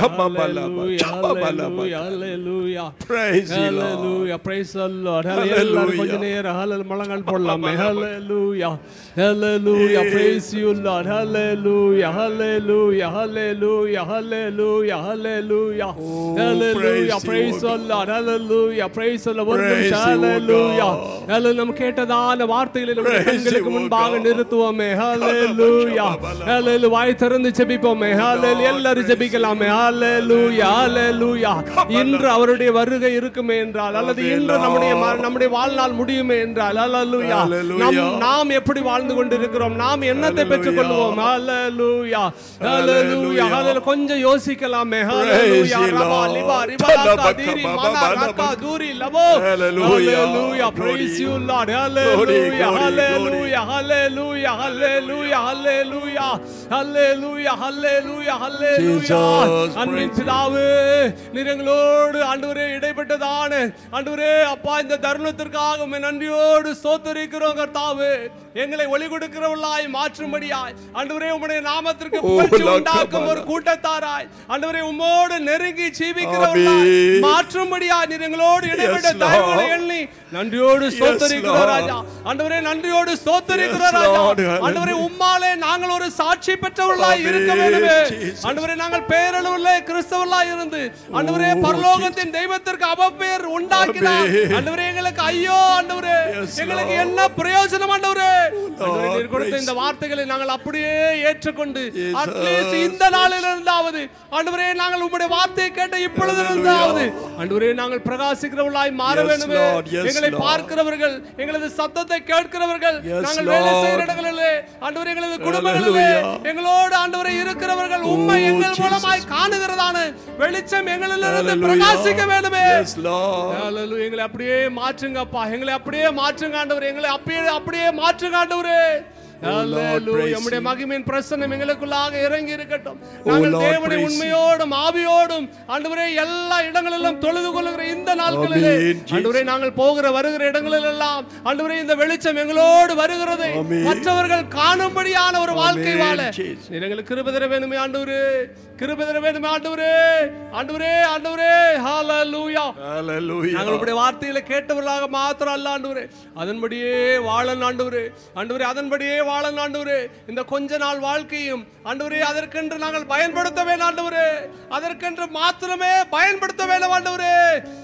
Hallelujah, hallelujah, hallelujah. Praise you, Lord. Hallelujah, praise the Lord. Hallelujah. கொஞ்ச நேரம் ஹalleluya முழங்கால் போடலாமே. Hallelujah, hallelujah, praise you, Lord. Hallelujah, hallelujah, hallelujah, hallelujah, hallelujah, hallelujah, praise the Lord. Hallelujah, praise the Lord. Hallelujah, hallelujah. நாம் கேட்டதான வார்த்தைகளை நம்முடைய கண்களுக்கு முன்பாக நிறுத்துவோமே. Hallelujah, hallelujah. வாய் திறந்து ஜெபிப்போமே. Hallelujah, எல்லாரும் ஜெபிக்கலாமே. Hallelujah, hallelujah. இன்று அவருடைய வருகை இருக்குமே என்றால், அல்லது இன்று நம்முடைய நம்முடைய வாழ்நாள் முடியுமே என்றால், Hallelujah, நாம் நாம் எப்படி வாழ்ந்து கொண்டிருக்கிறோம், நாம் என்னத்தை பெற்றுக் கொள்வோம். Hallelujah, hallelujah, hallelujah. கொஞ்சம் யோசிக்கலாமே. Hallelujah, ரபா லிபா ரிபா கதீரி மனா ரகா தூரி லபோ. Hallelujah, praise you, Lord. Hallelujah, hallelujah, hallelujah, hallelujah, hallelujah, hallelujah, hallelujah, hallelujah. அன்பின் பிதாவே, நீர் எங்களோடு ஆண்டவரே இடைப்பட்டதான ஆண்டவரே அப்பா, இந்த தருணத்திற்காக உம்மை நன்றியோடு ஸ்தோத்திரிக்கிறோம் கர்த்தாவே. எங்களை ஒளி கொடுக்கிறவர்களாய் மாற்றும்படியாய் ஆண்டவரே உம்முடைய நாமத்திற்கு புகழ்ச்சி உண்டாக்கும் ஒரு கூட்டத்தாராய் ஆண்டவரே உம்மோடு நெருங்கி ஜீவிக்கிறவர்களாய் மாற்றும்படியாய் நீர் எங்களோடு இடைப்பட்ட தயவுகளை எண்ணி நன்றியோடு ஸ்தோத்திரிக்கிறோம் ராஜா. ஆண்டவரே நன்றியோடு ஸ்தோத்திரிக்கிறோம் ராஜா. ஆண்டவரே உம்மாலே நாங்கள் ஒரு சாட்சி பெற்றவர்களாய் இருக்க வேண்டுமே. ஆண்டவரே நாங்கள் பேரளவுள்ள கிறிஸ்தவர்களாய் இருந்து ஆண்டவரே பரலோகத்தின் தெய்வத்திற்கு அவப்பெயர் உண்டாக்கினார். ஆண்டவரே எங்களுக்கு ஐயோ ஆண்டவரே, எங்களுக்கு என்ன பிரயோஜனம் ஆண்டவரே? ஆண்டவரே நீர் கொடுத்த இந்த வார்த்தைகளை நாங்கள் அப்படியே ஏற்றுக்கொண்டு அட்லீஸ்ட் இந்த நாளில் இருந்தாவது ஆண்டவரே நாங்கள் உம்முடைய வார்த்தையை கேட்ட இப்பொழுது இருந்தாவது ஆண்டவரே நாங்கள் பிரகாசிக்கிறவர்களாய் மாற வேண்டுமே. எங்களை பார்க்கிறவர்கள், எங்களது சத்தத்தை கேட்கிறவர்கள், நாங்கள் வேலை செய்கிற இடங்களிலே ஆண்டவரே எங்களது குடும்பங்களிலே எங்களோடு ஆண்டவரே இருக்கிறவர்கள் உம்மை எங்கள் மூலமாய் காணுகிறதான வெளிச்சம் எங்களிலிருந்து பிரகாசிக்க வேண்டுமே. ஹalleluya, எங்களை அப்படியே மாற்றுங்க அப்பா, எங்களை அப்படியே மாற்றுங்க ஆண்டவரே, எங்களை அப்படியே அப்படியே மாற்றுங்க ஆண்டவரே. ஹalleluya, நம்முடைய மகிமையின் பிரசன்னம் எங்களுக்குள்ளாக இறங்கி இருக்கட்டும். நாங்கள் தேவனை உண்மையோடும் ஆவியோடும் ஆண்டவரே எல்லா இடங்களிலும் தொழுது கொள்ளுகிற இந்த நாட்களிலே ஆண்டவரே நாங்கள் போகிற வருகிற இடங்களில் எல்லாம் ஆண்டவரே இந்த வெளிச்சம் எங்களோடு வருகிறது மற்றவர்கள் காணும்படியான ஒரு வாழ்க்கை வாழ நீர் எங்களுக்கு கிருபை தர வேண்டுமே ஆண்டவரே, கிருபை தர வேண்டுமே ஆண்டவரே, ஆண்டவரே ஆண்டவரே. ஹalleluya, ஹalleluya. நாங்கள் உம்முடைய வார்த்தைகளை கேட்டவர்களாக மாத்திரம் அல்ல ஆண்டவரே, அதன்படியே வாழணும் ஆண்டவரே. ஆண்டவரே அதன்படியே வாழணும் ஆண்டவரே. இந்த கொஞ்ச நாள் வாழ்க்கையும் ஆண்டவரே அதற்கென்று நாங்கள் பயன்படுத்த வேண்டும் ஆண்டவரே, அதற்கென்று மாத்திரமே பயன்படுத்த வேண்டும் ஆண்டவரே.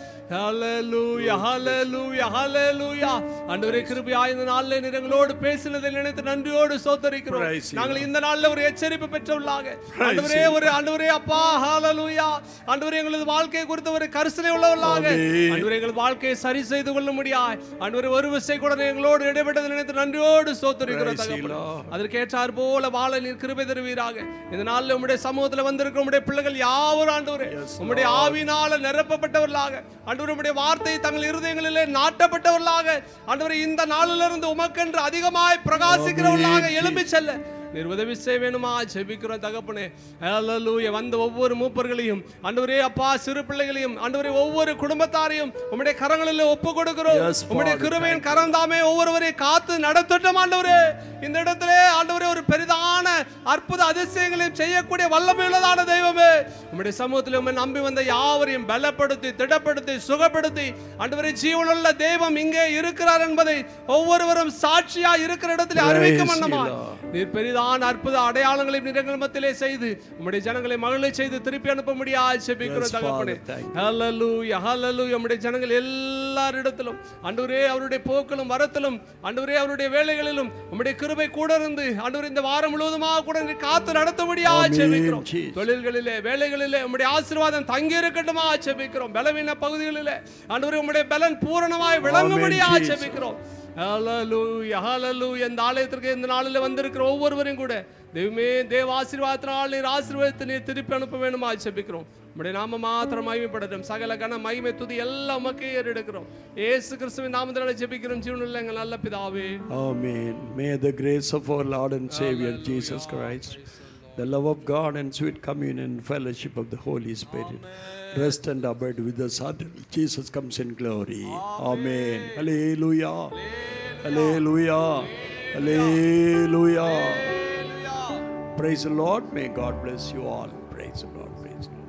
ஹalleluya, ஹalleluya, ஹalleluya. ஆண்டவரே கிருபையாய் இந்த நாளிலே நீர் எங்களோடு பேசினதை நினைத்து நன்றியோடு ஸ்தோத்திரிக்கிறோம். நாங்கள் இந்த நாளிலே ஒரு எச்சரிப்பு பெற்றவர்களாக ஆண்டவரே ஒரு ஆண்டவரே அப்பா ஹalleluya ஆண்டவரே எங்களது வாழ்க்கை குறித்து ஒரு கரிசனை உள்ளவர்களாக ஆண்டவரே எங்கள் வாழ்க்கையை சரி செய்து கொள்ள முடியாய் ஆண்டவரே ஒரு விசை கூட எங்களோடு இடைப்பட்டதை நினைத்து நன்றியோடு ஸ்தோத்திரிக்கிறோம் தகப்பனே. அதற்கேற்றார் போல வாழ நீர் கிருபை தருவீராக. இந்த நாளில் உம்முடைய சமூகத்தில் வந்திருக்கிற உம்முடைய பிள்ளைகள் யாவரும் ஆண்டவரே உம்முடைய ஆவியினால நிரப்பப்பட்டவர்களாக ஆண்டவருடைய வார்த்தை தங்கள் இருதயங்களிலே நாட்டப்பட்டவர்களாக ஆண்டவரே இந்த நாளிலிருந்து உமக்கென்று அதிகமாய் பிரகாசிக்கிறவர்களாக எழும்பி செல்ல நீர் உதவி செய்ய வேணுமா ஜெபிக்கிறோம் தகப்பனே. ஹalleluya, வந்த ஒவ்வொரு மூப்பர்களையும் ஆண்டவரே அப்பா சிறு பிள்ளைகளையும் ஆண்டவரே ஒவ்வொரு குடும்பத்தாரையும் உம்முடைய கரங்களிலே ஒப்பு கொடுக்கிறோம். உம்முடைய கிருபையின் கரம் தாமே ஒவ்வொருவரையும் காத்து நடத்தட்டும் ஆண்டவரே. இந்த இடத்திலே ஆண்டவரே ஒரு பெரிதான அற்புத அதிசயங்களையும் செய்யக்கூடிய வல்லமை உள்ளதான தெய்வமே, உம்முடைய சமூகத்தில் உம்மை நம்பி வந்த யாவரையும் பலப்படுத்தி திடப்படுத்தி சுகப்படுத்தி ஆண்டவரே ஜீவனுள்ள தெய்வம் இங்கே இருக்கிறார் என்பதை ஒவ்வொருவரும் சாட்சியா இருக்கிற இடத்திலே அறிவிக்க மன்னமா நீர் பெரிதான அற்புத அடையாளங்களை நிறங்கள் மத்தியிலே செய்து உம்முடைய ஜனங்களை மகிழ செய்து திருப்பி அனுப்ப முடியாது ஜெபிக்கிறோம் தகப்பனே. ஹalleluya, ஹalleluya. உம்முடைய ஜனங்கள் எல்லாரிடத்திலும் ஆண்டவரே அவருடைய போக்கிலும் வரத்திலும் ஆண்டவரே அவருடைய வேலைகளிலும் உம்முடைய கிருபை கூட இருந்து ஆண்டவரே இந்த வாரம் முழுவதுமாக கூட நீர் காத்து நடத்த முடியாது ஜெபிக்கிறோம். தொழில்களிலே வேலைகளிலே உம்முடைய ஆசீர்வாதம் தங்கி இருக்கட்டுமா ஜெபிக்கிறோம். பலவீன பகுதிகளிலே ஆண்டவரே உம்முடைய பலன் பூரணமாய் விளங்க முடியாது ஜெபிக்கிறோம். ஹalleluya, ஹalleluya. இந்த ஆலயத்திற்கு இந்த நாளில் வந்திருக்கிற ஒவ்வொருவரையும் கூட தெய்வமே தேவ ஆசீர்வாதத்தினால் நீர் ஆசீர்வாதத்தை நீர் திருப்பி அனுப்ப வேணுமா ஜெபிக்கிறோம். உம்முடைய நாம மாத்திரம் மகிமைப்படட்டும். சகல கன மகிமை துதி எல்லாம் உமக்கே ஏறெடுக்கிறோம். இயேசு கிறிஸ்துவின் நாமத்தினாலே ஜெபிக்கிறோம் ஜீவனுள்ள எங்கள் நல்ல பிதாவே. Amen. May the grace of our Lord and Savior Jesus Christ, the love of God and sweet communion and fellowship of the Holy Spirit rest and abide with us until Jesus comes in glory. Amen. Hallelujah. Hallelujah. Hallelujah. Praise the Lord. May God bless you all. Praise the Lord. Praise the Lord.